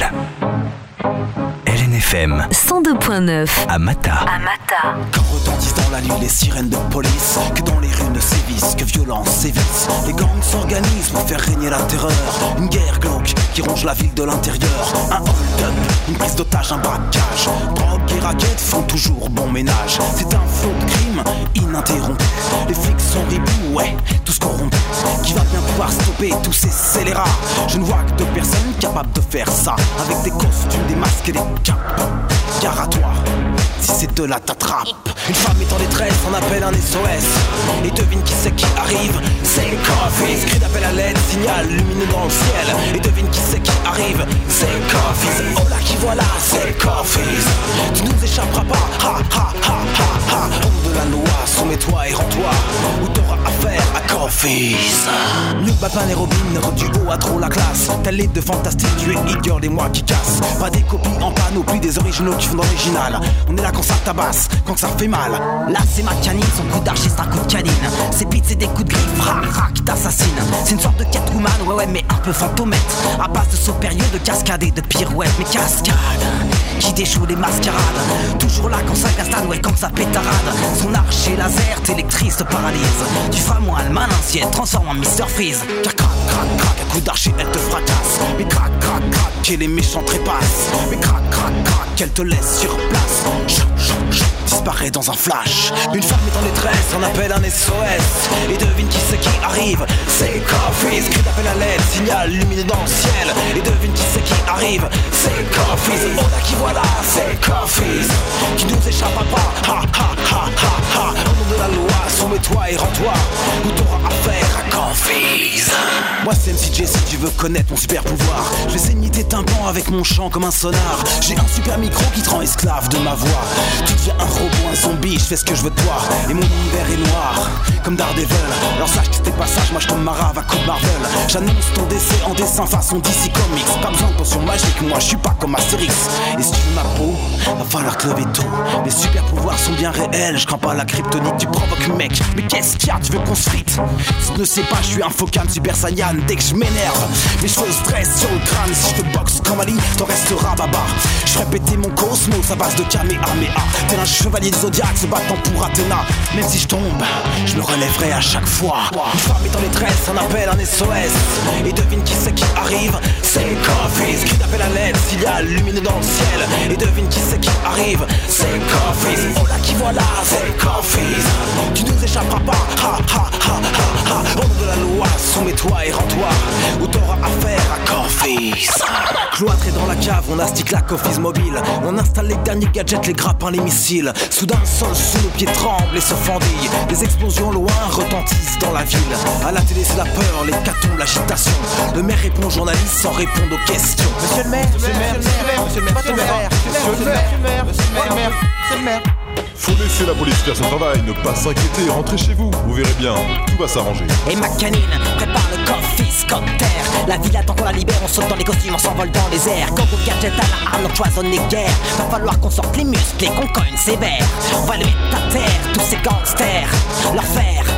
Hélène F M cent deux point neuf à Mata. À Mata. Quand retentissent dans la nuit les sirènes de police, que dans les rues ne sévissent, que violence sévisse. Les gangs s'organisent pour faire régner la terreur. Une guerre glauque qui ronge la ville de l'intérieur. Un hold-up, une prise d'otage, un braquage. Drogue et raquettes font toujours bon ménage. C'est un flot de crime ininterrompu. Les flics sont ribous, ouais, tous corrompus. Qui va bien pouvoir stopper tous ces scélérats? Je ne vois que deux personnes capables de faire ça. Avec des costumes, des masques et des capes. Gare à toi, si c'est de là t'attrape. Une femme est en détresse, on appelle un S O S. Et devine qui c'est qui arrive, c'est Coffees. Cri d'appel à l'aide, signal lumineux dans le ciel. Et devine qui c'est qui arrive, c'est Coffees. Oh là qui voilà, c'est Coffees. Tu nous échapperas pas, ha ha ha ha ha. Homme de la loi, soumets-toi et rends-toi, ou t'auras affaire à Coffees. Mieux que Batman et Robin, notre duo a trop la classe. Tel les deux fantastiques, tu es Hit-Girl et moi qui casse. Pas des copies en panoplie, des originaux qui font d'original. On est là quand ça tabasse, quand ça fait mal. Là c'est ma canine, son coup d'archi c'est un coup de canine. Ses beats c'est des coups de griffe, rac rac qui t'assassinent. C'est une sorte de Catwoman, ouais ouais mais un peu fantomètre. À base de sauts périlleux, de cascades et de pirouettes. Mais cascade, qui déchoue les mascarades. Toujours là quand ça castane, ouais quand ça pétarade. Son archer laser t'électrise, te paralyse. Tu feras moins le malin si elle transforme en mister Freeze. Car crac crac crac, un coup d'archi elle te fracasse. Mais crac crac crac, qu'elle les méchants trépassent. Mais crac crac crac, qu'elle te laisse sur place. Chou, chou, chou, disparaît dans un flash. Une femme est en détresse, on appelle un S O S. Et devine qui c'est qui arrive, c'est Coffees. Cri d'appel à l'aide, signal lumineux dans le ciel. Et devine qui c'est qui arrive, c'est Coffees. Oh là qui voilà, c'est Coffees. Qui nous échappera pas, ha ha ha ha ha. Au nom de la loi, soumets-toi et rends-toi, ou t'auras affaire à Coffees. Moi c'est M C J, si tu veux connaître mon super pouvoir, je vais saigner tes tympans avec mon chant comme un sonar. J'ai un super micro qui te rend esclave de ma voix. Tu deviens un robot, un zombie, je fais ce que je veux de toi. Et mon univers est noir, comme Daredevil. Alors sache que c'était pas sage, moi je tombe ma rave à coup de Marvel. J'annonce ton décès en dessin façon D C Comics. Pas besoin de potion magique, moi je suis pas comme Astérix. Et si tu veux ma peau, va falloir te lever tôt. Les super pouvoirs sont bien réels, je crains pas la kryptonite. Tu provoques mec, mais qu'est-ce qu'il y a, tu veux qu'on se frite? Si tu ne sais pas, je suis un Focam Super Saiyan. Dès que je m'énerve, mes cheveux stressent sur le crâne. Si je te boxe comme Ali, t'en resteras baba. Je ferai péter mon cosmos à base de Kamehameha. T'es un chevalier de Zodiac se battant pour Athéna. Même si je tombe, je me relèverai à chaque fois. Une femme est en détresse, on appelle un S O S. Et devine qui c'est qui arrive, c'est Coffees. Cri d'appel à l'aide, signal lumineux dans le ciel. Et devine qui c'est qui arrive, c'est Coffees. Oh là qui voilà, c'est Coffees. Tu nous échapperas pas, ha ha ha ha ha. Au nom de la loi, soumets-toi et rends-toi, ou t'auras affaire à Coffees. Cloîtré dans la cave, on astique la Coffees mobile. On installe les derniers gadgets, les grappins, les missiles. Soudain le sol sous nos pieds tremble et se fendille. Des explosions loin retentissent dans la ville. À la télé c'est la peur, l'hécatombe, l'agitation. Le maire répond aux journalistes sans répondre aux questions. Monsieur le maire, monsieur le maire, monsieur le maire, monsieur le maire, monsieur le maire, monsieur le maire, monsieur le maire, monsieur le maire, monsieur le maire. Faut laisser la police faire son travail, ne pas s'inquiéter, rentrez chez vous, vous verrez bien, tout va s'arranger. Et ma canine prépare le Coffees copter. La ville attend qu'on la libère, on saute dans les costumes, on s'envole dans les airs. Quand au gadget à la arme, on cloisonne les guerres. Va falloir qu'on sorte les muscles et qu'on cogne sévère. On va les mettre à terre, tous ces gangsters, leur faire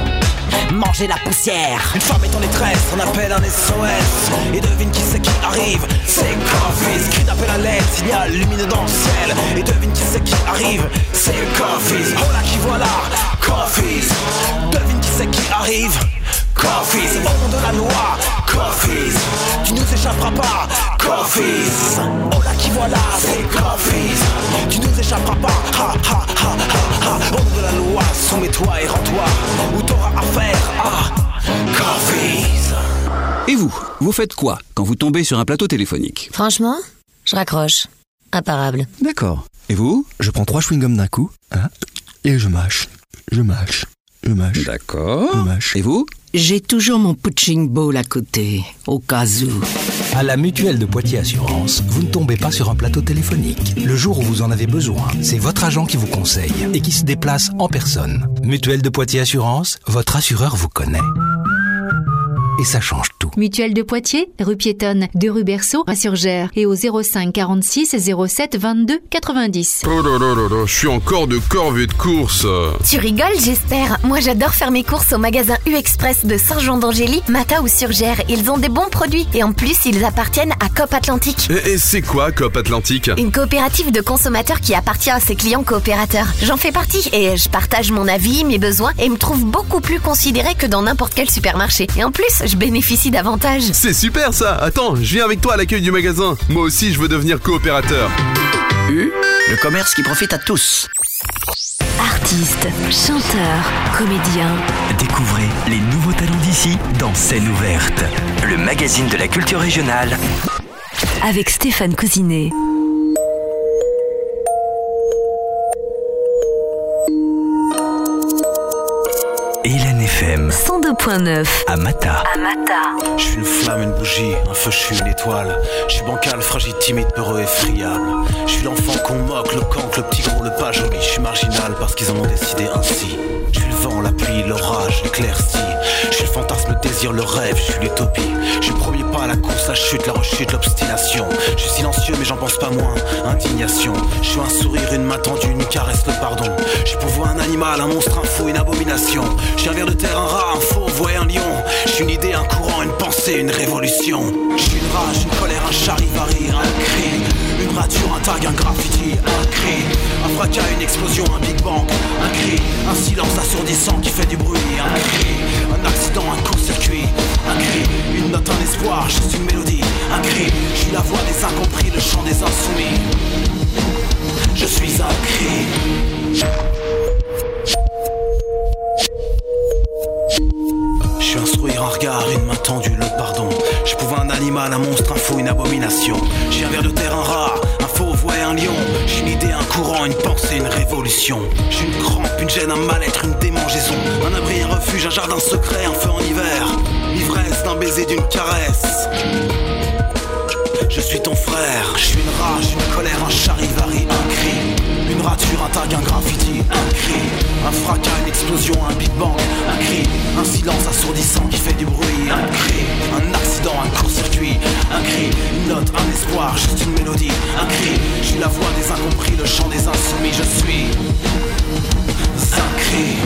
manger la poussière. Une femme est en détresse, on appelle un S O S. Et devine qui c'est qui arrive, c'est Coffees. Cri d'appel à l'aide, signal lumineux dans le ciel. Et devine qui c'est qui arrive, c'est Coffees. Oh là qui voilà, Coffees. Devine qui c'est qui arrive, Coffees. Au nom de la loi, Coffees. Tu nous échapperas pas, Coffees. Oh là qui voilà, c'est Coffees. Tu nous échapperas pas, ha ha ha ha ha. Au nom de la loi, soumets-toi et rends-toi où t'auras affaire à Coffees. Et vous, vous faites quoi quand vous tombez sur un plateau téléphonique? Franchement, je raccroche. Imparable. D'accord. Et vous? Je prends trois chewing-gums d'un coup, hein, et je mâche, je mâche, je mâche. D'accord. Je mâche. Et vous? J'ai toujours mon punching ball à côté, au cas où. À la Mutuelle de Poitiers Assurance, vous ne tombez pas sur un plateau téléphonique. Le jour où vous en avez besoin, c'est votre agent qui vous conseille et qui se déplace en personne. Mutuelle de Poitiers Assurance, votre assureur vous connaît. Et ça change tout. Mutuelle de Poitiers, rue piétonne, deux rue Berceau, à Surgères, et au zéro cinq quarante-six zéro sept vingt-deux quatre-vingt-dix. Oh là là là là, je suis encore de corvée de course. Tu rigoles, j'espère. Moi, j'adore faire mes courses au magasin U-Express de Saint-Jean-d'Angély, Mata ou Surgères. Ils ont des bons produits et en plus, ils appartiennent à Coop Atlantique. Et, et c'est quoi Coop Atlantique? Une coopérative de consommateurs qui appartient à ses clients coopérateurs. J'en fais partie et je partage mon avis, mes besoins et me trouve beaucoup plus considérée que dans n'importe quel supermarché. Et en plus, je bénéficie d'avantages. C'est super ça. Attends, je viens avec toi à l'accueil du magasin. Moi aussi, je veux devenir coopérateur. U, le commerce qui profite à tous. Artistes, chanteurs, comédiens. Découvrez les nouveaux talents d'ici dans Scène ouverte, le magazine de la culture régionale. Avec Stéphane Cousinet. Hélène F M cent deux point neuf à Mata. À Mata. Je suis une flamme, une bougie, un feu, je suis une étoile. Je suis bancal, fragile, timide, peureux, effriable. Je suis l'enfant qu'on moque, le cancre, le petit gros, le pas joli. Je suis marginal parce qu'ils en ont décidé ainsi. Je suis le vent, la pluie, l'orage, l'éclaircie. Je suis le fantasme, le désir, le rêve, je suis l'utopie. Je suis le premier pas à la course, la chute, la rechute, l'obstination. Je suis silencieux mais j'en pense pas moins, indignation. Je suis un sourire, une main tendue, une caresse, le pardon. Je suis pour vous un animal, un monstre, un fou, une abomination. Je suis un ver de terre, un rat, un fauve, ouais, un lion. Je suis une idée, un courant, une pensée, une révolution. Je suis une rage, une colère, un charivari, un cri. Une rature, un tag, un graffiti, un cri. Un fracas, une explosion, un big bang, un cri. Un silence assourdissant qui fait du bruit, un cri. Un accident, un court-circuit, un cri. Une note, un espoir, juste une mélodie, un cri. Je suis la voix des incompris, le chant des insoumis. Je suis un cri. Je suis un sourire, un regard, une main tendue, le pardon. Je pouvais un animal, un monstre, un fou, une abomination. Je suis un ver de terre, un rat, un fauve, ouais, un lion. Je suis une idée, un courant, une pensée, une révolution. Je suis une crampe, une gêne, un mal-être, une démangeaison. Un abri, un refuge, un jardin secret, un feu en hiver. L'ivresse d'un baiser, d'une caresse. Je suis ton frère, je suis une rage, une colère, un charivari, un cri. Une rature, un tag, un graffiti, un cri. Un fracas, une explosion, un big bang, un cri. Un silence assourdissant qui fait du bruit, un cri. Un accident, un court-circuit, un cri. Une note, un espoir, juste une mélodie, un cri. Je suis la voix des incompris, le chant des insoumis. Je suis un cri.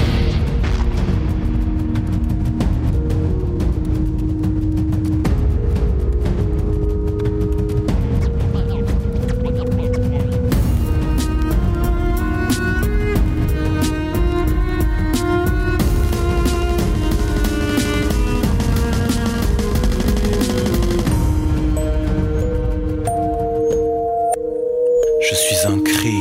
Je suis un cri.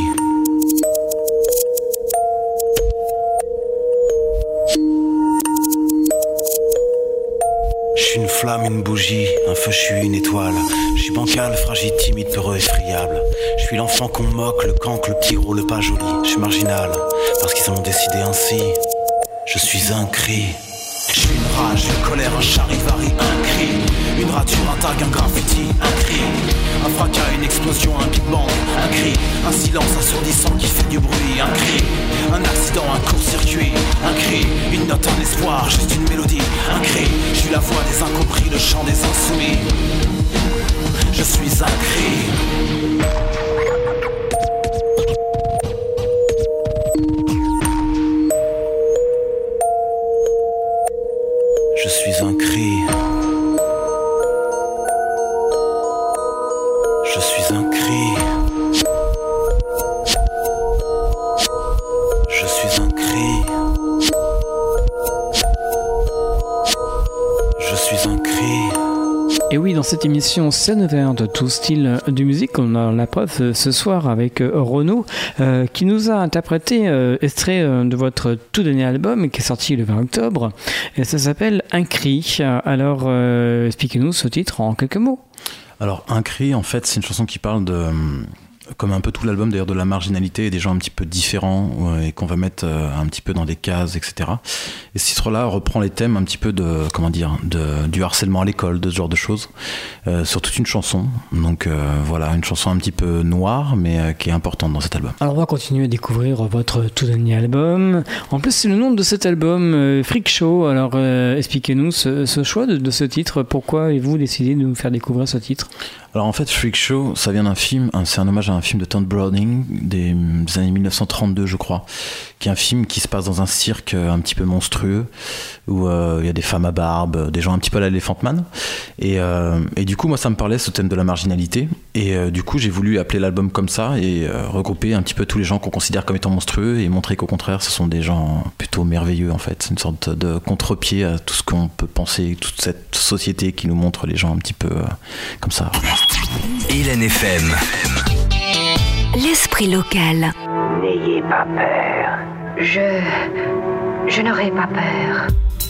Je suis une flamme, une bougie, un feu, je suis une étoile. Je suis bancal, fragile, timide, peureux, effriable. Je suis l'enfant qu'on moque, le cancre, le petit gros, le pas joli. Je suis marginal, parce qu'ils ont décidé ainsi. Je suis un cri. Je suis une rage, une colère, un charivari, un cri. Une rature, un tag, un graffiti, un cri. Un fracas, une explosion, un big bang, un cri. Un silence assourdissant qui fait du bruit, un cri. Un accident, un court-circuit, un cri. Une note, un espoir, juste une mélodie, un cri. Je suis la voix des incompris, le chant des insoumis. Je suis un cri. Et oui, dans cette émission scène ouverte, tout style de musique, on a la preuve ce soir avec Renaud euh, qui nous a interprété euh, extrait de votre tout dernier album qui est sorti le vingt octobre et ça s'appelle Un cri. Alors euh, expliquez-nous ce titre en quelques mots. Alors Un cri, en fait, c'est une chanson qui parle de... comme un peu tout l'album d'ailleurs, de la marginalité et des gens un petit peu différents euh, et qu'on va mettre euh, un petit peu dans des cases, et cetera. Et ce titre-là reprend les thèmes un petit peu de, comment dire, de, du harcèlement à l'école, de ce genre de choses, euh, sur toute une chanson. Donc euh, voilà, une chanson un petit peu noire, mais euh, qui est importante dans cet album. Alors on va continuer à découvrir votre tout dernier album. En plus, c'est le nom de cet album, euh, Freak Show. Alors euh, expliquez-nous ce, ce choix de, de ce titre. Pourquoi avez-vous décidé de nous faire découvrir ce titre ? Alors en fait, Freak Show, ça vient d'un film, c'est un hommage à un film de Todd Browning des, des années dix-neuf cent trente-deux, je crois, qui est un film qui se passe dans un cirque un petit peu monstrueux où euh, il y a des femmes à barbe, des gens un petit peu à l'Elephant Man. Et, euh, et du coup, moi, ça me parlait, ce thème de la marginalité. Et euh, du coup, j'ai voulu appeler l'album comme ça et euh, regrouper un petit peu tous les gens qu'on considère comme étant monstrueux et montrer qu'au contraire, ce sont des gens plutôt merveilleux, en fait. C'est une sorte de contre-pied à tout ce qu'on peut penser, toute cette société qui nous montre les gens un petit peu euh, comme ça. Hélène F M. L'esprit local. N'ayez pas peur. Je... Je n'aurai pas peur.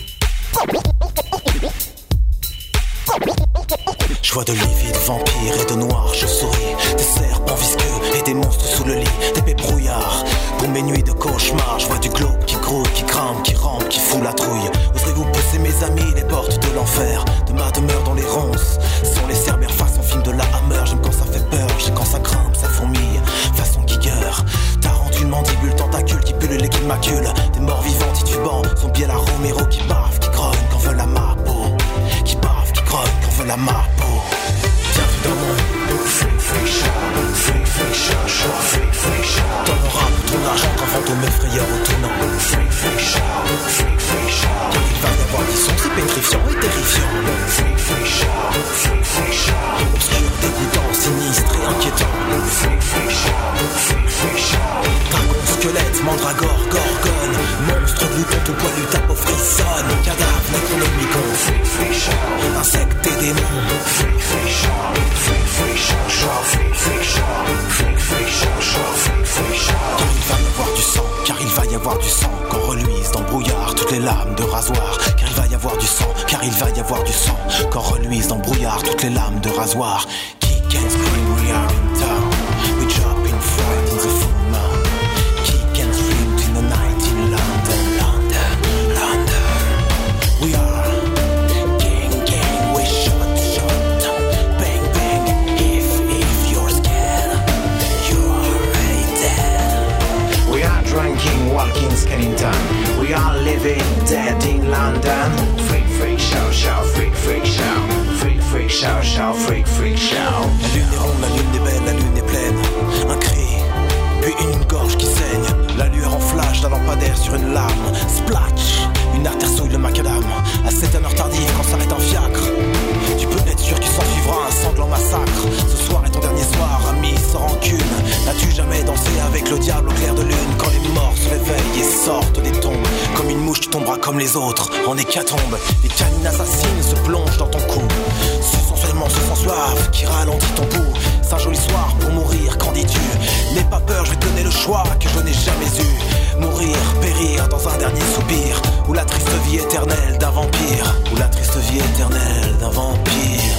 Je vois de livides vampires et de noirs chauves-souris, des serpents visqueux et des monstres sous le lit, d'épais brouillards pour mes nuits de cauchemar. Je vois du glauque qui grouille, qui grimpe, qui rampe, qui fout la trouille. Oserez-vous pousser mes amis les portes de l'enfer, de ma demeure dans les ronces sont les cerbères façon film de la Hammer. J'aime quand ça fait peur, j'aime quand ça grimpe, ça fourmille façon Giger. T'as rendu une mandibule, tentacule qui pullule et qui macule, des morts vivants titubants, son biais la Romero qui bave, qui grogne quand veut la ma peau, qui bave, qui grogne quand veut la ma peau. Bienvenue dans mon freak freak show, freak freak show, show, freak freak show. Dans le rap ou ton argent qu'un fantôme effrayeur au tournant. Freak freak show, freak freak show. Car il va y avoir des sons si pétrifiants et terrifiants. Freak freak show, freak freak show. Obscur, dégoûtant, sinistre et inquiétant. Freak freak show, freak freak show. Dragon, squelette, mandragore, gorgone, monstre glouton tout poilu, ta peau frissonne. Cadavre, nécronomicon, freak freak show. Insectes et démons, freak freak show. Freak freak show, show, freak freak show. Freak freak show, show, freak freak show. Car il va y avoir du sang, car il va y avoir du sang. Qu'on reluise dans le brouillard toutes les lames de rasoir. Car il va y avoir du sang, car il va y avoir du sang. Qu'on reluise dans le brouillard toutes les lames de rasoir. Kick and scream, we are in town. We drop in fright in the full moon. Kick and scream in the night in London, London, London. We are gang, gang, we shot, shot. Bang, bang, if, if you're scared, you are already dead. We are drinking, walking, Skellington. We are living dead in London. Freak, freak, show, show, freak, freak, show. Freak, freak, show, show, freak, freak, show. La lune est ronde, la lune est belle, la lune est pleine. Un cri, puis une gorge qui saigne. La lueur en flash d'un lampadaire sur une lame. Splatch, une artère souille le macadam. À sept heures tardive quand s'arrête un fiacre. Tu peux être sûr qu'il s'en suivra un sanglant massacre. Ce soir est ton dernier soir, ami, sans rancune. N'as-tu jamais dansé avec le diable au clair de lune? Quand les morts se réveillent et sortent des tombes, comme une mouche tu tomberas comme les autres en hécatombe. Les canines assassines se plongent dans ton cou. Ce sont seulement ce sang suave qui ralentit ton pouls. C'est un joli soir pour mourir, qu'en dis-tu? N'aie pas peur, je vais te donner le choix que je n'ai jamais eu. Mourir, périr dans un dernier soupir, ou la triste vie éternelle d'un vampire, ou la triste vie éternelle d'un vampire.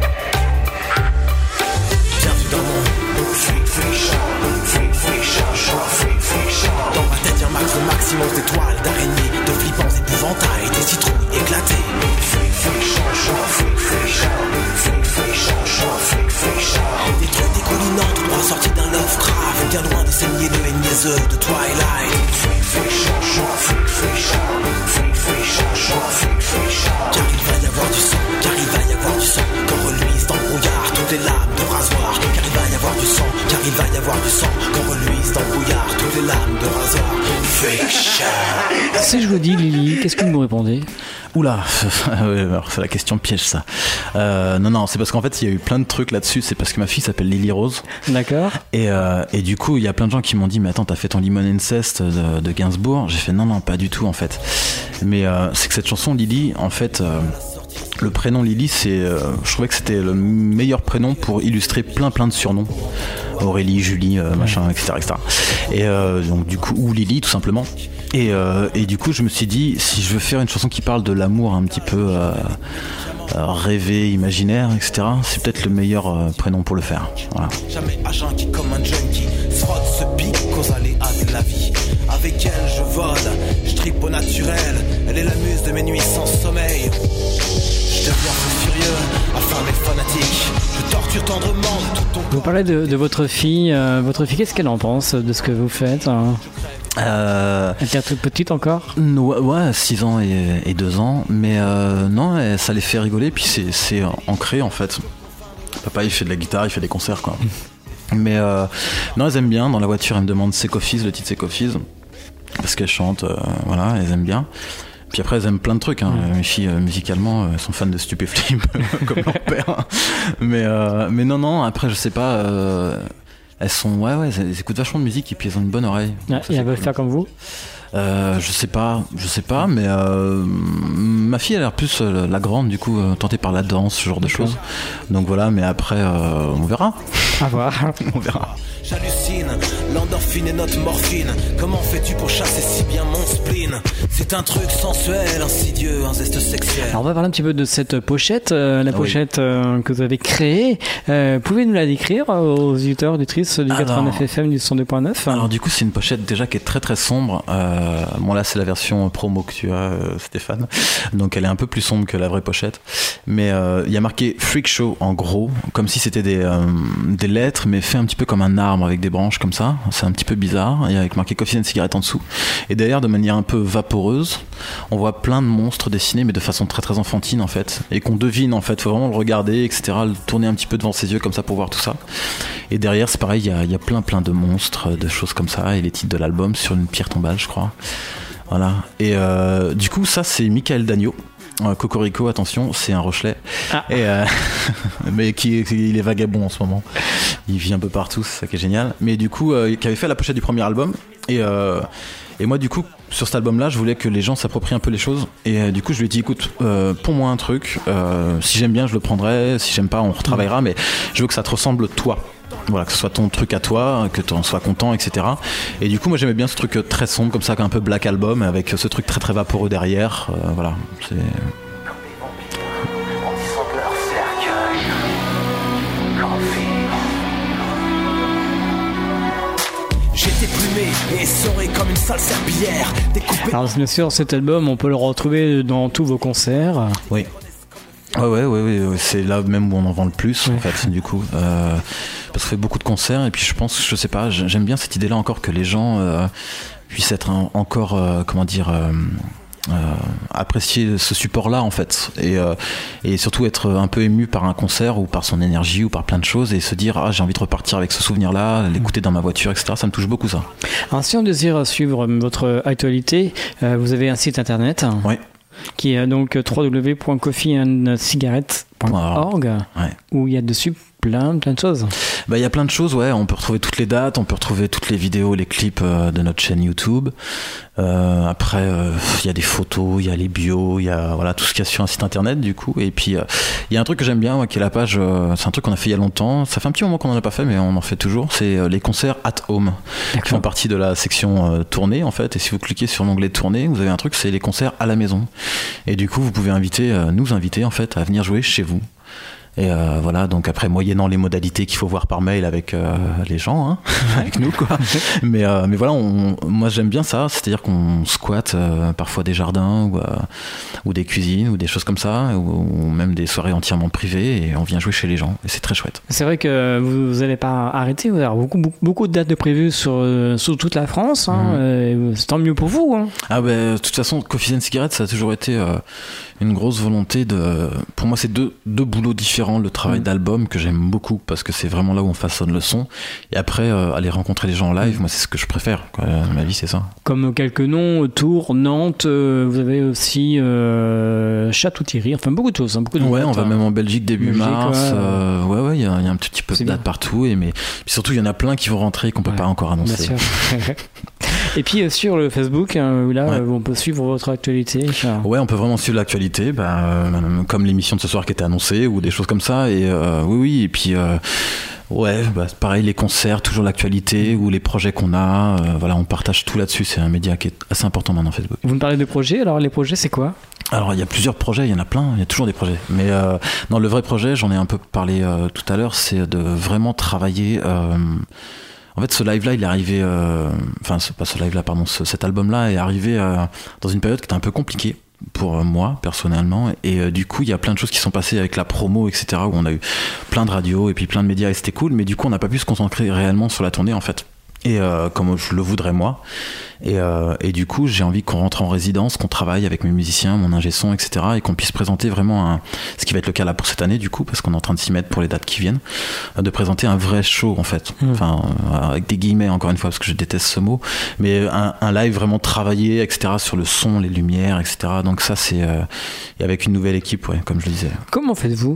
Bienvenue dans mon freak freak show, freak freak show, show, freak freak show. Dans ma tête y'a max de maximum d'étoiles, d'araignées, de flippants épouvantails, des citrouilles éclatées. Freak freak show, show, freak freak show, freak freak show, show, freak freak show. Des trucs dégoulinants tout droit sortis d'un Lovecraft, bien loin des scènes niaiseux et niaiseux de Twilight. Freak freak show, show, freak freak show, freak freak show, show, freak freak show. Car il va y avoir du sang, car il va y avoir du sang. Qu'on reluise dans le brouillard toutes les lames de rasoir. Car il va y avoir du sang, car il va y avoir du sang. Qu'on reluise dans le brouillard toutes les lames de rasoir. Freak show. Si je vous dis Lily, qu'est-ce que vous me répondez? Oula, c'est la question piège ça. Euh, non, non, c'est parce qu'en fait il y a eu plein de trucs là-dessus. C'est parce que ma fille s'appelle Lily Rose. D'accord. Et, euh, et du coup, il y a plein de gens qui m'ont dit, mais attends, t'as fait ton Limon Incest de, de Gainsbourg? J'ai fait non, non, pas du tout en fait. Mais euh, c'est que cette chanson Lily, en fait, euh, le prénom Lily, c'est, euh, je trouvais que c'était le meilleur prénom pour illustrer plein plein de surnoms. Aurélie, Julie, euh, machin, et cetera, et cetera. Et euh, donc du coup, ou Lily, tout simplement. Et, euh, et du coup, je me suis dit, si je veux faire une chanson qui parle de l'amour un petit peu euh, euh, rêvé, imaginaire, et cetera, c'est peut-être le meilleur euh, prénom pour le faire. Voilà. Jamais agent qui comme un junkie se frotte, se pique aux aléas de la vie. Avec elle je vole, je tripe au naturel. Elle est la muse de mes nuits sans sommeil. Je deviens fou furieux, afin des fanatiques. Je torture tendrement tout ton corps. Vous parlez de, de votre fille. Euh, votre fille, qu'est-ce qu'elle en pense de ce que vous faites hein Euh, Elle est toute petite encore Ouais, ouais six ans et, et deux ans. Mais euh, non, elle, ça les fait rigoler. Puis c'est, c'est ancré en fait. Papa il fait de la guitare, il fait des concerts quoi. Mais euh, non, elles aiment bien. Dans la voiture, elles me demandent C'est Coffees, le titre C'est Coffees. Parce qu'elles chantent, euh, voilà, elles aiment bien. Puis après, elles aiment plein de trucs. Hein. Mmh. Mes filles, euh, musicalement, elles sont fans de Stupéflip, comme leur père. Mais, euh, mais non, non, après, je sais pas. Euh, elles sont, ouais, ouais, elles écoutent vachement de musique et puis elles ont une bonne oreille. Ah, et elles veulent cool. faire comme vous Euh, je sais pas, je sais pas, mais euh, ma fille a l'air plus euh, la grande, du coup, euh, tentée par la danse, ce genre de choses. Donc voilà, mais après, euh, on verra. À voir. On verra. J'hallucine, l'endorphine et notre morphine. Comment fais-tu pour chasser si bien mon spleen? C'est un truc sensuel, insidieux, un zeste sexuel. Alors on va parler un petit peu de cette pochette, euh, la ah pochette oui. euh, que vous avez créée. Euh, pouvez nous la décrire aux auditeurs, auditrices du quatre-vingt-neuf F M du cent deux point neuf? Alors du coup c'est une pochette déjà qui est très très sombre. Euh, bon là c'est la version promo que tu as euh, Stéphane. Donc elle est un peu plus sombre que la vraie pochette. Mais il euh, y a marqué Freak Show en gros, comme si c'était des, euh, des lettres mais fait un petit peu comme un arbre avec des branches comme ça. C'est un petit peu bizarre. Et avec marqué Coffee and Cigarette en dessous. Et derrière de manière un peu vaporeuse, on voit plein de monstres dessinés mais de façon très très enfantine en fait. Et qu'on devine en fait. Faut vraiment le regarder, et cetera. Le tourner un petit peu devant ses yeux comme ça pour voir tout ça. Et derrière c'est pareil, il y a, y a plein plein de monstres, de choses comme ça. Et les titres de l'album sur une pierre tombale je crois. Voilà. Et euh, du coup ça c'est Michael Dagneau. Euh, Cocorico, attention, c'est un Rochelet. Ah. Et euh, mais qui, qui il est vagabond en ce moment. Il vit un peu partout, c'est ça qui est génial. Mais du coup, euh, qui avait fait la pochette du premier album. Et, euh, et moi, du coup, sur cet album-là, je voulais que les gens s'approprient un peu les choses. Et euh, du coup, je lui ai dit, écoute, euh, pour moi un truc. Euh, si j'aime bien, je le prendrai. Si j'aime pas, on retravaillera. Mais je veux que ça te ressemble toi. Voilà, que ce soit ton truc à toi, que tu en sois content, et cetera. Et du coup, moi j'aimais bien ce truc très sombre, comme ça, un peu Black Album, avec ce truc très très vaporeux derrière. Euh, voilà, c'est. J'étais plumé et essoré comme une sale serpillière. Découpé... Alors bien sûr, cet album, on peut le retrouver dans tous vos concerts. Oui. Ouais, ouais, ouais, ouais, c'est là même où on en vend le plus, ouais. En fait, du coup. Euh, parce qu'on fait beaucoup de concerts, et puis je pense, je sais pas, j'aime bien cette idée-là encore que les gens euh, puissent être un, encore, euh, comment dire, euh, euh, apprécier ce support-là, en fait. Et, euh, et surtout être un peu ému par un concert, ou par son énergie, ou par plein de choses, et se dire, ah, j'ai envie de repartir avec ce souvenir-là, l'écouter dans ma voiture, et cetera. Ça me touche beaucoup, ça. Alors, si on désire suivre votre actualité, euh, vous avez un site internet. Oui. Qui est donc w w w point coffee and cigarette point org, ouais. Où il y a dessus plein, plein de choses. Bah, il y a plein de choses, ouais. On peut retrouver toutes les dates, on peut retrouver toutes les vidéos, les clips euh, de notre chaîne YouTube. Euh, après, il euh, y a des photos, il y a les bios, il y a voilà, tout ce qu'il y a sur un site internet, du coup. Et puis, il euh, y a un truc que j'aime bien, ouais, qui est la page, euh, c'est un truc qu'on a fait il y a longtemps. Ça fait un petit moment qu'on n'en a pas fait, mais on en fait toujours. C'est euh, les concerts at home, qui font partie de la section euh, tournée, en fait. Et si vous cliquez sur l'onglet tournée, vous avez un truc, c'est les concerts à la maison. Et du coup, vous pouvez inviter, euh, nous inviter, en fait, à venir jouer chez vous. Et euh, voilà, donc après, moyennant les modalités qu'il faut voir par mail avec euh, les gens, hein, avec nous, quoi. Mais, euh, mais voilà, on, moi j'aime bien ça, c'est-à-dire qu'on squatte euh, parfois des jardins ou, euh, ou des cuisines ou des choses comme ça, ou, ou même des soirées entièrement privées, et on vient jouer chez les gens, et c'est très chouette. C'est vrai que vous n'allez pas arrêter, vous avez beaucoup, beaucoup, beaucoup de dates de prévues sur, sur toute la France, hein, mmh. C'est tant mieux pour vous. Hein. Ah ben, de toute façon, Coffee and Cigarette, ça a toujours été euh, une grosse volonté de... Pour moi, c'est deux, deux boulots différents. Le travail mmh. d'album que j'aime beaucoup parce que c'est vraiment là où on façonne le son, et après euh, aller rencontrer les gens en live, mmh. moi c'est ce que je préfère, quoi. Ma vie c'est ça. Comme quelques noms, Tours, Nantes, euh, vous avez aussi euh, Château-Thierry, enfin beaucoup de choses, hein, beaucoup de ouais dates, on va hein. même en Belgique début Belgique, mars, ouais euh, ouais ouais il y, y a un petit peu de dates partout, et mais puis surtout il y en a plein qui vont rentrer et qu'on peut ouais, pas encore annoncer. Bien sûr. Et puis euh, sur le Facebook, hein, là, ouais. on peut suivre votre actualité. Enfin... Ouais, on peut vraiment suivre l'actualité, bah, euh, comme l'émission de ce soir qui était annoncée ou des choses comme ça. Et euh, oui, oui. Et puis. Euh, Ouais, bah, pareil, les concerts, toujours l'actualité ou les projets qu'on a. Euh, voilà, on partage tout là-dessus. C'est un média qui est assez important maintenant, Facebook. Vous me parlez de projets, alors les projets, c'est quoi ? Alors, il y a plusieurs projets, il y en a plein, il y a toujours des projets. Mais euh, non, le vrai projet, j'en ai un peu parlé euh, tout à l'heure, c'est de vraiment travailler. Euh, en fait, ce live-là, il est arrivé. Euh, enfin, pas ce live-là, pardon, ce, cet album-là est arrivé euh, dans une période qui était un peu compliquée pour moi personnellement, et euh, du coup il y a plein de choses qui sont passées avec la promo, etc., où on a eu plein de radios et puis plein de médias et c'était cool, mais du coup on n'a pas pu se concentrer réellement sur la tournée en fait, et euh, comme je le voudrais moi, et, euh, et du coup j'ai envie qu'on rentre en résidence, qu'on travaille avec mes musiciens, mon ingé son, etc., et qu'on puisse présenter vraiment un, ce qui va être le cas là pour cette année du coup, parce qu'on est en train de s'y mettre pour les dates qui viennent, de présenter un vrai show en fait, mmh. enfin euh, avec des guillemets encore une fois parce que je déteste ce mot, mais un, un live vraiment travaillé, etc., sur le son, les lumières, etc., donc ça c'est euh, et avec une nouvelle équipe, ouais, comme je le disais. Comment faites-vous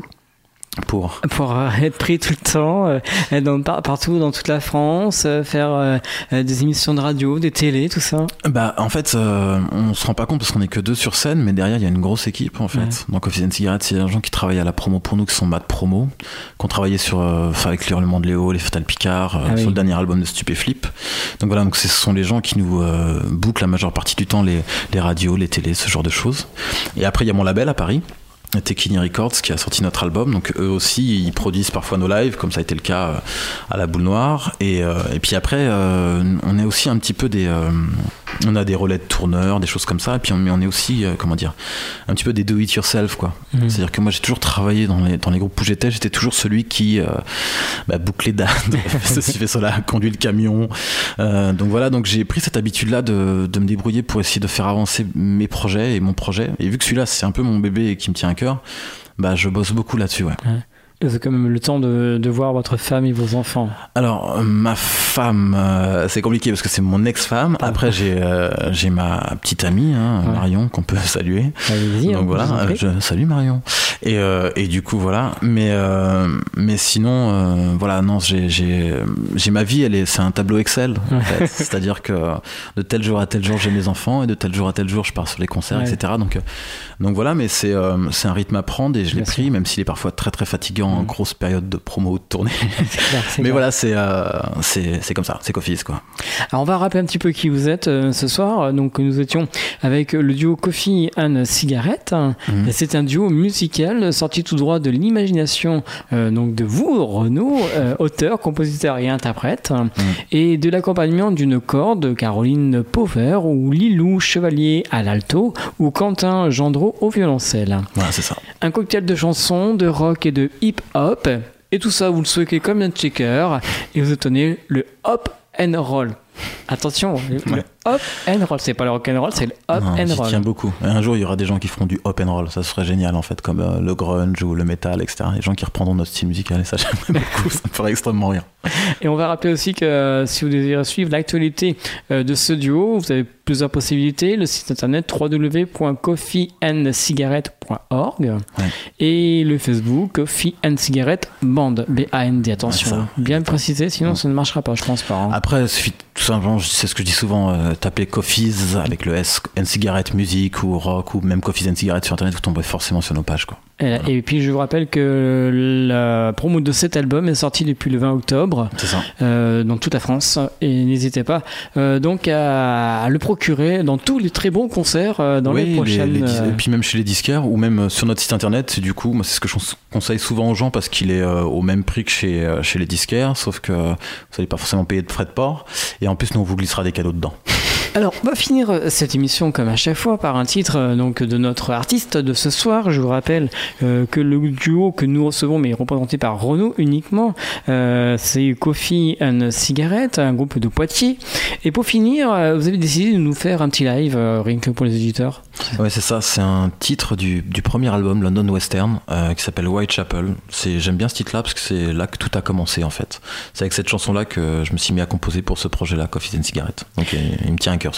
Pour pour euh, être pris tout le temps euh, dans, par, partout dans toute la France, euh, faire euh, des émissions de radio, des télés, tout ça. Bah en fait euh, on se rend pas compte parce qu'on est que deux sur scène, mais derrière il y a une grosse équipe en fait. Ouais. Donc Coffee and Cigarettes, c'est des gens qui travaillent à la promo pour nous, qui sont Mad Promo, qui ont travaillé sur euh, avec l'Hurlement de Léo, les Fatal Picard, euh, ah, sur oui. le dernier album de Stupéflip. Donc voilà, donc ce sont les gens qui nous euh, bookent la majeure partie du temps les, les radios, les télés, ce genre de choses. Et après il y a mon label à Paris, Techini Records, qui a sorti notre album, donc eux aussi ils produisent parfois nos lives, comme ça a été le cas à la Boule Noire, et, euh, et puis après euh, on est aussi un petit peu des euh, on a des relais de tourneurs, des choses comme ça, et puis on, mais on est aussi euh, comment dire, un petit peu des do it yourself quoi. Mmh. C'est à dire que moi j'ai toujours travaillé dans les, dans les groupes où j'étais, j'étais toujours celui qui euh, bah, bouclait dates, ceci fait cela, conduit le camion, euh, donc voilà, donc j'ai pris cette habitude là de, de me débrouiller pour essayer de faire avancer mes projets et mon projet, et vu que celui-là c'est un peu mon bébé et qui me tient à cœur, bah je bosse beaucoup là-dessus, ouais. ouais. C'est quand même le temps de, de voir votre femme et vos enfants. Alors, euh, ma femme, euh, c'est compliqué parce que c'est mon ex-femme. Ah. Après, j'ai, euh, j'ai ma petite amie, hein, ouais. Marion, qu'on peut saluer. Allez-y, donc voilà, euh, je salue Marion. Et, euh, et du coup, voilà. Mais, euh, mais sinon, euh, voilà, non, j'ai, j'ai, j'ai ma vie, elle est, c'est un tableau Excel. En fait. C'est-à-dire que de tel jour à tel jour, j'ai mes enfants et de tel jour à tel jour, je pars sur les concerts, ouais. et cetera. Donc, donc voilà, mais c'est, euh, c'est un rythme à prendre et je l'ai Bien pris, sûr. Même s'il est parfois très très fatigant. En grosse période de promo ou de tournée. C'est clair, c'est mais clair. Voilà, c'est, euh, c'est, c'est comme ça, c'est Coffees quoi. Alors on va rappeler un petit peu qui vous êtes euh, ce soir. Donc nous étions avec le duo Coffee and Cigarette. Mmh. C'est un duo musical sorti tout droit de l'imagination euh, donc de vous, Renaud, euh, auteur, compositeur et interprète, mmh. et de l'accompagnement d'une corde, Caroline Pauvert ou Lilou Chevalier à l'alto ou Quentin Gendreau au violoncelle. Voilà, c'est ça. Un cocktail de chansons, de rock et de hip-hop, et tout ça vous le souhaitez comme un checker, et vous obtenez le hop and roll. Attention, le ouais. hop and roll, c'est pas le rock and roll, c'est le hop non, and roll. J'y tiens beaucoup. Et un jour, il y aura des gens qui feront du hop and roll, ça serait génial en fait, comme euh, le grunge ou le metal, et cetera. Les gens qui reprendront notre style musical, et ça j'aimerais beaucoup, ça me ferait extrêmement rire. Et on va rappeler aussi que euh, si vous désirez suivre l'actualité euh, de ce duo, vous avez plusieurs possibilités. Le site internet w w w point coffee and cigarette point org ouais. et le Facebook Coffee and Cigarette Band, B A N D. Attention, ouais, bien le préciser, sinon ouais. ça ne marchera pas, je pense pas. Hein. Après, il suffit tout simplement, c'est ce que je dis souvent, euh, taper Coffees avec le S, and Cigarette musique ou rock ou même Coffees and Cigarette sur internet, vous tomberez forcément sur nos pages quoi. Et, voilà. Et puis je vous rappelle que la promo de cet album est sortie depuis le vingt octobre euh, dans toute la France, et n'hésitez pas euh, donc à, à le procurer dans tous les très bons concerts euh, dans oui, les prochaines les, les, euh... et puis même chez les disquaires ou même sur notre site internet. Du coup moi c'est ce que je conseille souvent aux gens parce qu'il est euh, au même prix que chez, euh, chez les disquaires, sauf que vous n'allez pas forcément payer de frais de port, et en plus nous on vous glissera des cadeaux dedans. Alors, on va finir cette émission comme à chaque fois par un titre donc, de notre artiste de ce soir. Je vous rappelle euh, que le duo que nous recevons, mais représenté par Renaud uniquement, euh, c'est Coffee and Cigarette, un groupe de Poitiers. Et pour finir, euh, vous avez décidé de nous faire un petit live, euh, rien que pour les auditeurs. Ouais, c'est ça. C'est un titre du, du premier album London Western euh, qui s'appelle Whitechapel. C'est, j'aime bien ce titre-là parce que c'est là que tout a commencé en fait. C'est avec cette chanson-là que je me suis mis à composer pour ce projet-là, Coffee and Cigarette. Donc il, il me tient à cœur ce titre.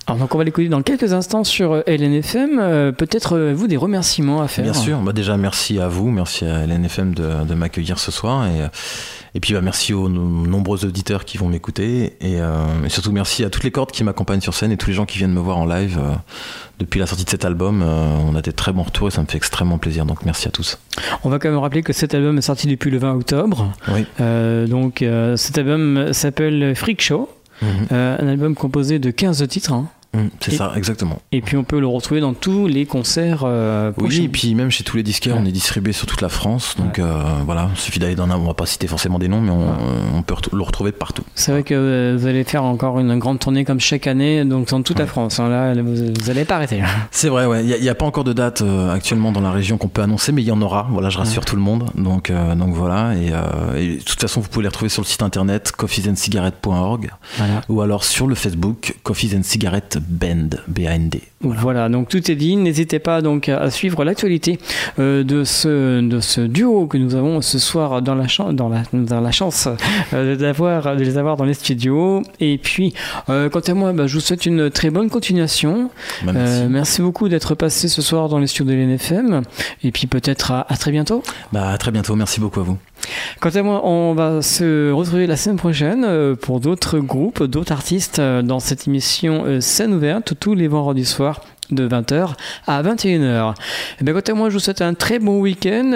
Alors donc on va l'écouter dans quelques instants sur L N F M. Euh, peut-être euh, vous des remerciements à faire. Bien sûr. Bah déjà merci à vous, merci à L N F M de, de m'accueillir ce soir et et puis bah, merci aux nombreux auditeurs qui vont m'écouter et, euh, et surtout merci à toutes les cordes qui m'accompagnent sur scène et tous les gens qui viennent me voir en live euh, depuis la sortie de cet album. Euh, on a des très bons retours et ça me fait extrêmement plaisir. Donc merci à tous. On va quand même rappeler que cet album est sorti depuis le vingt octobre. Oui. Euh, donc euh, cet album s'appelle Freak Show. Mmh. Euh, un album composé de quinze titres. Hein. Mmh, c'est et, ça, exactement. Et puis on peut le retrouver dans tous les concerts. Euh, oui, et puis même chez tous les disquaires, ouais. On est distribué sur toute la France. Donc ouais. euh, voilà, il suffit d'aller dans un. On va pas citer forcément des noms, mais on, ouais. on peut le retrouver partout. C'est vrai que vous allez faire encore une grande tournée comme chaque année, donc dans toute ouais. la France. Hein, là, vous n'allez pas arrêter. C'est vrai, ouais. Il n'y a, a pas encore de date euh, actuellement dans la région qu'on peut annoncer, mais il y en aura. Voilà, je rassure ouais. tout le monde. Donc, euh, donc voilà. Et, euh, et de toute façon, vous pouvez les retrouver sur le site internet coffees and cigarettes point org voilà. Ou alors sur le Facebook Coffees and Cigarettes Band. B A N D. Voilà. voilà, donc tout est dit. N'hésitez pas donc à suivre l'actualité euh, de ce de ce duo que nous avons ce soir dans la chance dans la dans la chance euh, d'avoir de les avoir dans les studios. Et puis, euh, quant à moi, bah, je vous souhaite une très bonne continuation. Bah, merci. Euh, merci beaucoup d'être passé ce soir dans les studios de L N F M. Et puis peut-être à, à très bientôt. Bah à très bientôt. Merci beaucoup à vous. Quant à moi, on va se retrouver la semaine prochaine pour d'autres groupes, d'autres artistes dans cette émission Scène ouverte tous les vendredis soirs de vingt heures à vingt et une heures. Et bien, quant à moi, je vous souhaite un très bon week-end,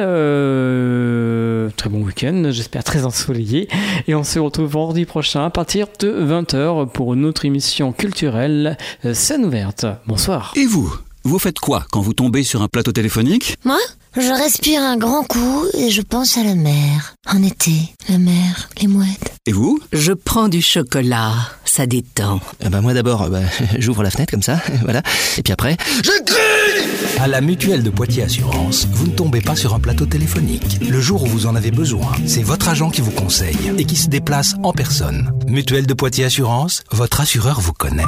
euh, très bon week-end, j'espère très ensoleillé, et on se retrouve vendredi prochain à partir de vingt heures pour une autre émission culturelle Scène ouverte. Bonsoir. Et vous ? Vous faites quoi quand vous tombez sur un plateau téléphonique ? Moi ? Je respire un grand coup et je pense à la mer. En été, la mer, les mouettes. Et vous ? Je prends du chocolat, ça détend. Ah bah moi d'abord, bah, j'ouvre la fenêtre comme ça, voilà. Et puis après, je crie ! À la Mutuelle de Poitiers Assurance, vous ne tombez pas sur un plateau téléphonique. Le jour où vous en avez besoin, c'est votre agent qui vous conseille et qui se déplace en personne. Mutuelle de Poitiers Assurance, votre assureur vous connaît.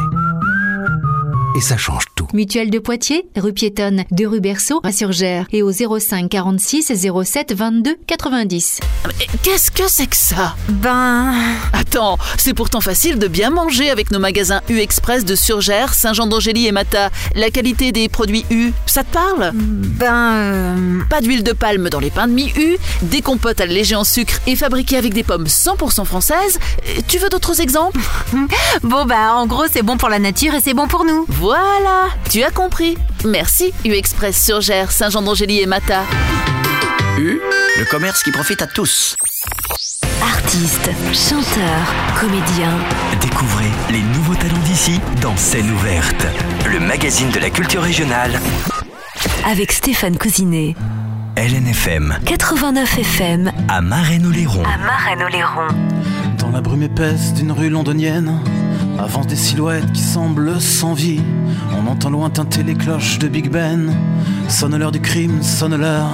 Et ça change tout. Mutuelle de Poitiers, rue piétonne, deux rue Berceau, à Surgères, et au zéro cinq quarante-six zéro sept vingt-deux quatre-vingt-dix. Mais qu'est-ce que c'est que ça ? Ben... Attends, c'est pourtant facile de bien manger avec nos magasins U Express de Surgères, Saint-Jean-d'Angély et Mata. La qualité des produits U, ça te parle ? Ben... Euh... Pas d'huile de palme dans les pains de mie U, des compotes allégées en sucre et fabriquées avec des pommes cent pour cent françaises. Tu veux d'autres exemples ? Bon bah, en gros, c'est bon pour la nature et c'est bon pour nous. Voilà, tu as compris. Merci U Express Surgères, Saint-Jean-d'Angély et Mata. U, le commerce qui profite à tous. Artistes, chanteurs, comédiens. Découvrez les nouveaux talents d'ici dans Scène ouverte, le magazine de la culture régionale. Avec Stéphane Cousinet. L N F M. quatre-vingt-neuf F M. À Marennes-Oléron. À Marennes-Oléron. Dans la brume épaisse d'une rue londonienne, avancent des silhouettes qui semblent sans vie. On entend loin tinter les cloches de Big Ben. Sonne l'heure du crime, sonne l'heure.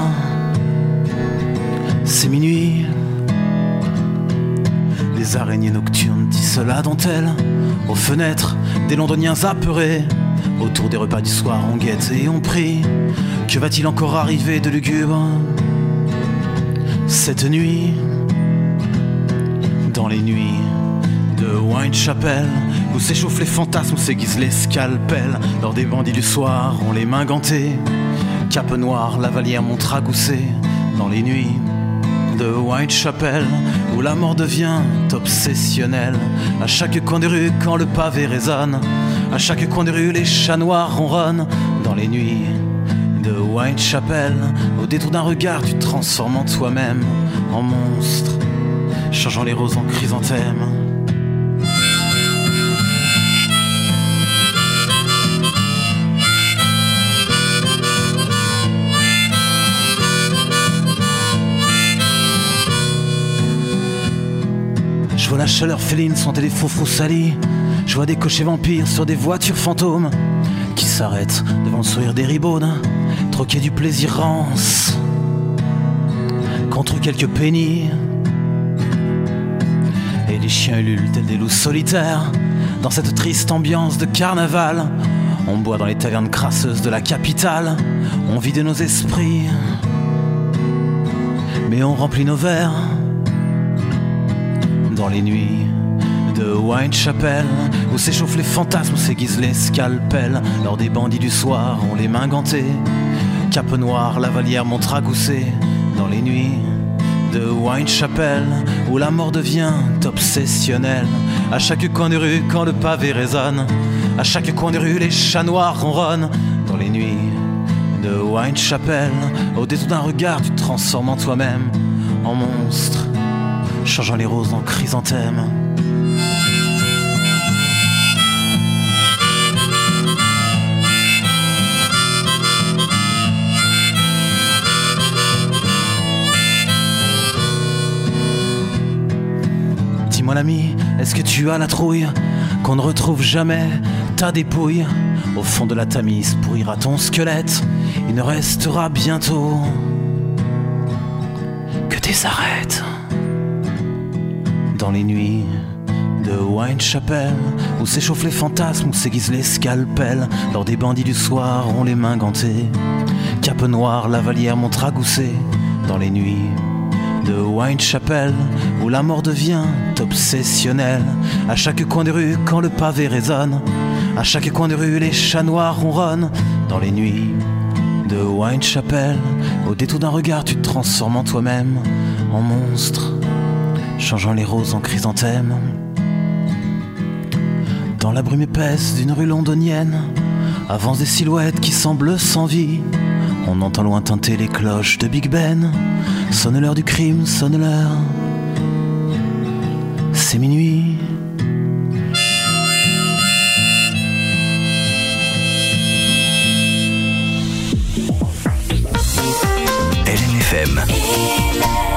C'est minuit. Les araignées nocturnes tissent la dentelle. Aux fenêtres, des londoniens apeurés. Autour des repas du soir, on guette et on prie. Que va-t-il encore arriver de lugubre cette nuit? Dans les nuits de Whitechapel, où s'échauffent les fantasmes, où s'aiguisent les scalpels. Lors des bandits du soir, ont les mains gantées. Cape noire, lavalière montre ragoussée. Dans les nuits de Whitechapel, où la mort devient obsessionnelle. À chaque coin de rue, quand le pavé résonne, à chaque coin de rue, les chats noirs ronronnent. Dans les nuits de Whitechapel, au détour d'un regard, tu transformes en toi-même en monstre, changeant les roses en chrysanthèmes. Je vois la chaleur féline sentir les faux salis. Je vois des cochers vampires sur des voitures fantômes qui s'arrêtent devant le sourire des ribaudes, troquer du plaisir rance contre quelques pennies. Et les chiens ululent tels des loups solitaires dans cette triste ambiance de carnaval. On boit dans les tavernes crasseuses de la capitale, on vide nos esprits, mais on remplit nos verres. Dans les nuits de Whitechapel, où s'échauffent les fantasmes, où s'aiguisent les scalpels. Lors des bandits du soir, ont les mains gantées, cape noire, lavalière, montre à gousset. Dans les nuits de Whitechapel, où la mort devient obsessionnelle. À chaque coin de rue, quand le pavé résonne, à chaque coin de rue, les chats noirs ronronnent. Dans les nuits de Whitechapel, au détour d'un regard, tu te transformes en toi-même, en monstre, changeant les roses en chrysanthèmes. Dis-moi l'ami, est-ce que tu as la trouille qu'on ne retrouve jamais ta dépouille? Au fond de la Tamise pourrira ton squelette. Il ne restera bientôt que tes arêtes. Dans les nuits de Whitechapel, où s'échauffent les fantasmes, où s'aiguisent les scalpels. Lors des bandits du soir, ont les mains gantées, cape noire, lavalière, montre à gousset. Dans les nuits de Whitechapel, où la mort devient obsessionnelle. À chaque coin de rue, quand le pavé résonne, à chaque coin de rue, les chats noirs ronronnent. Dans les nuits de Whitechapel, au détour d'un regard, tu te transformes en toi-même, en monstre, changeant les roses en chrysanthèmes. Dans la brume épaisse d'une rue londonienne, avancent des silhouettes qui semblent sans vie. On entend loin tinter les cloches de Big Ben. Sonne l'heure du crime, sonne l'heure, c'est minuit. L N F M.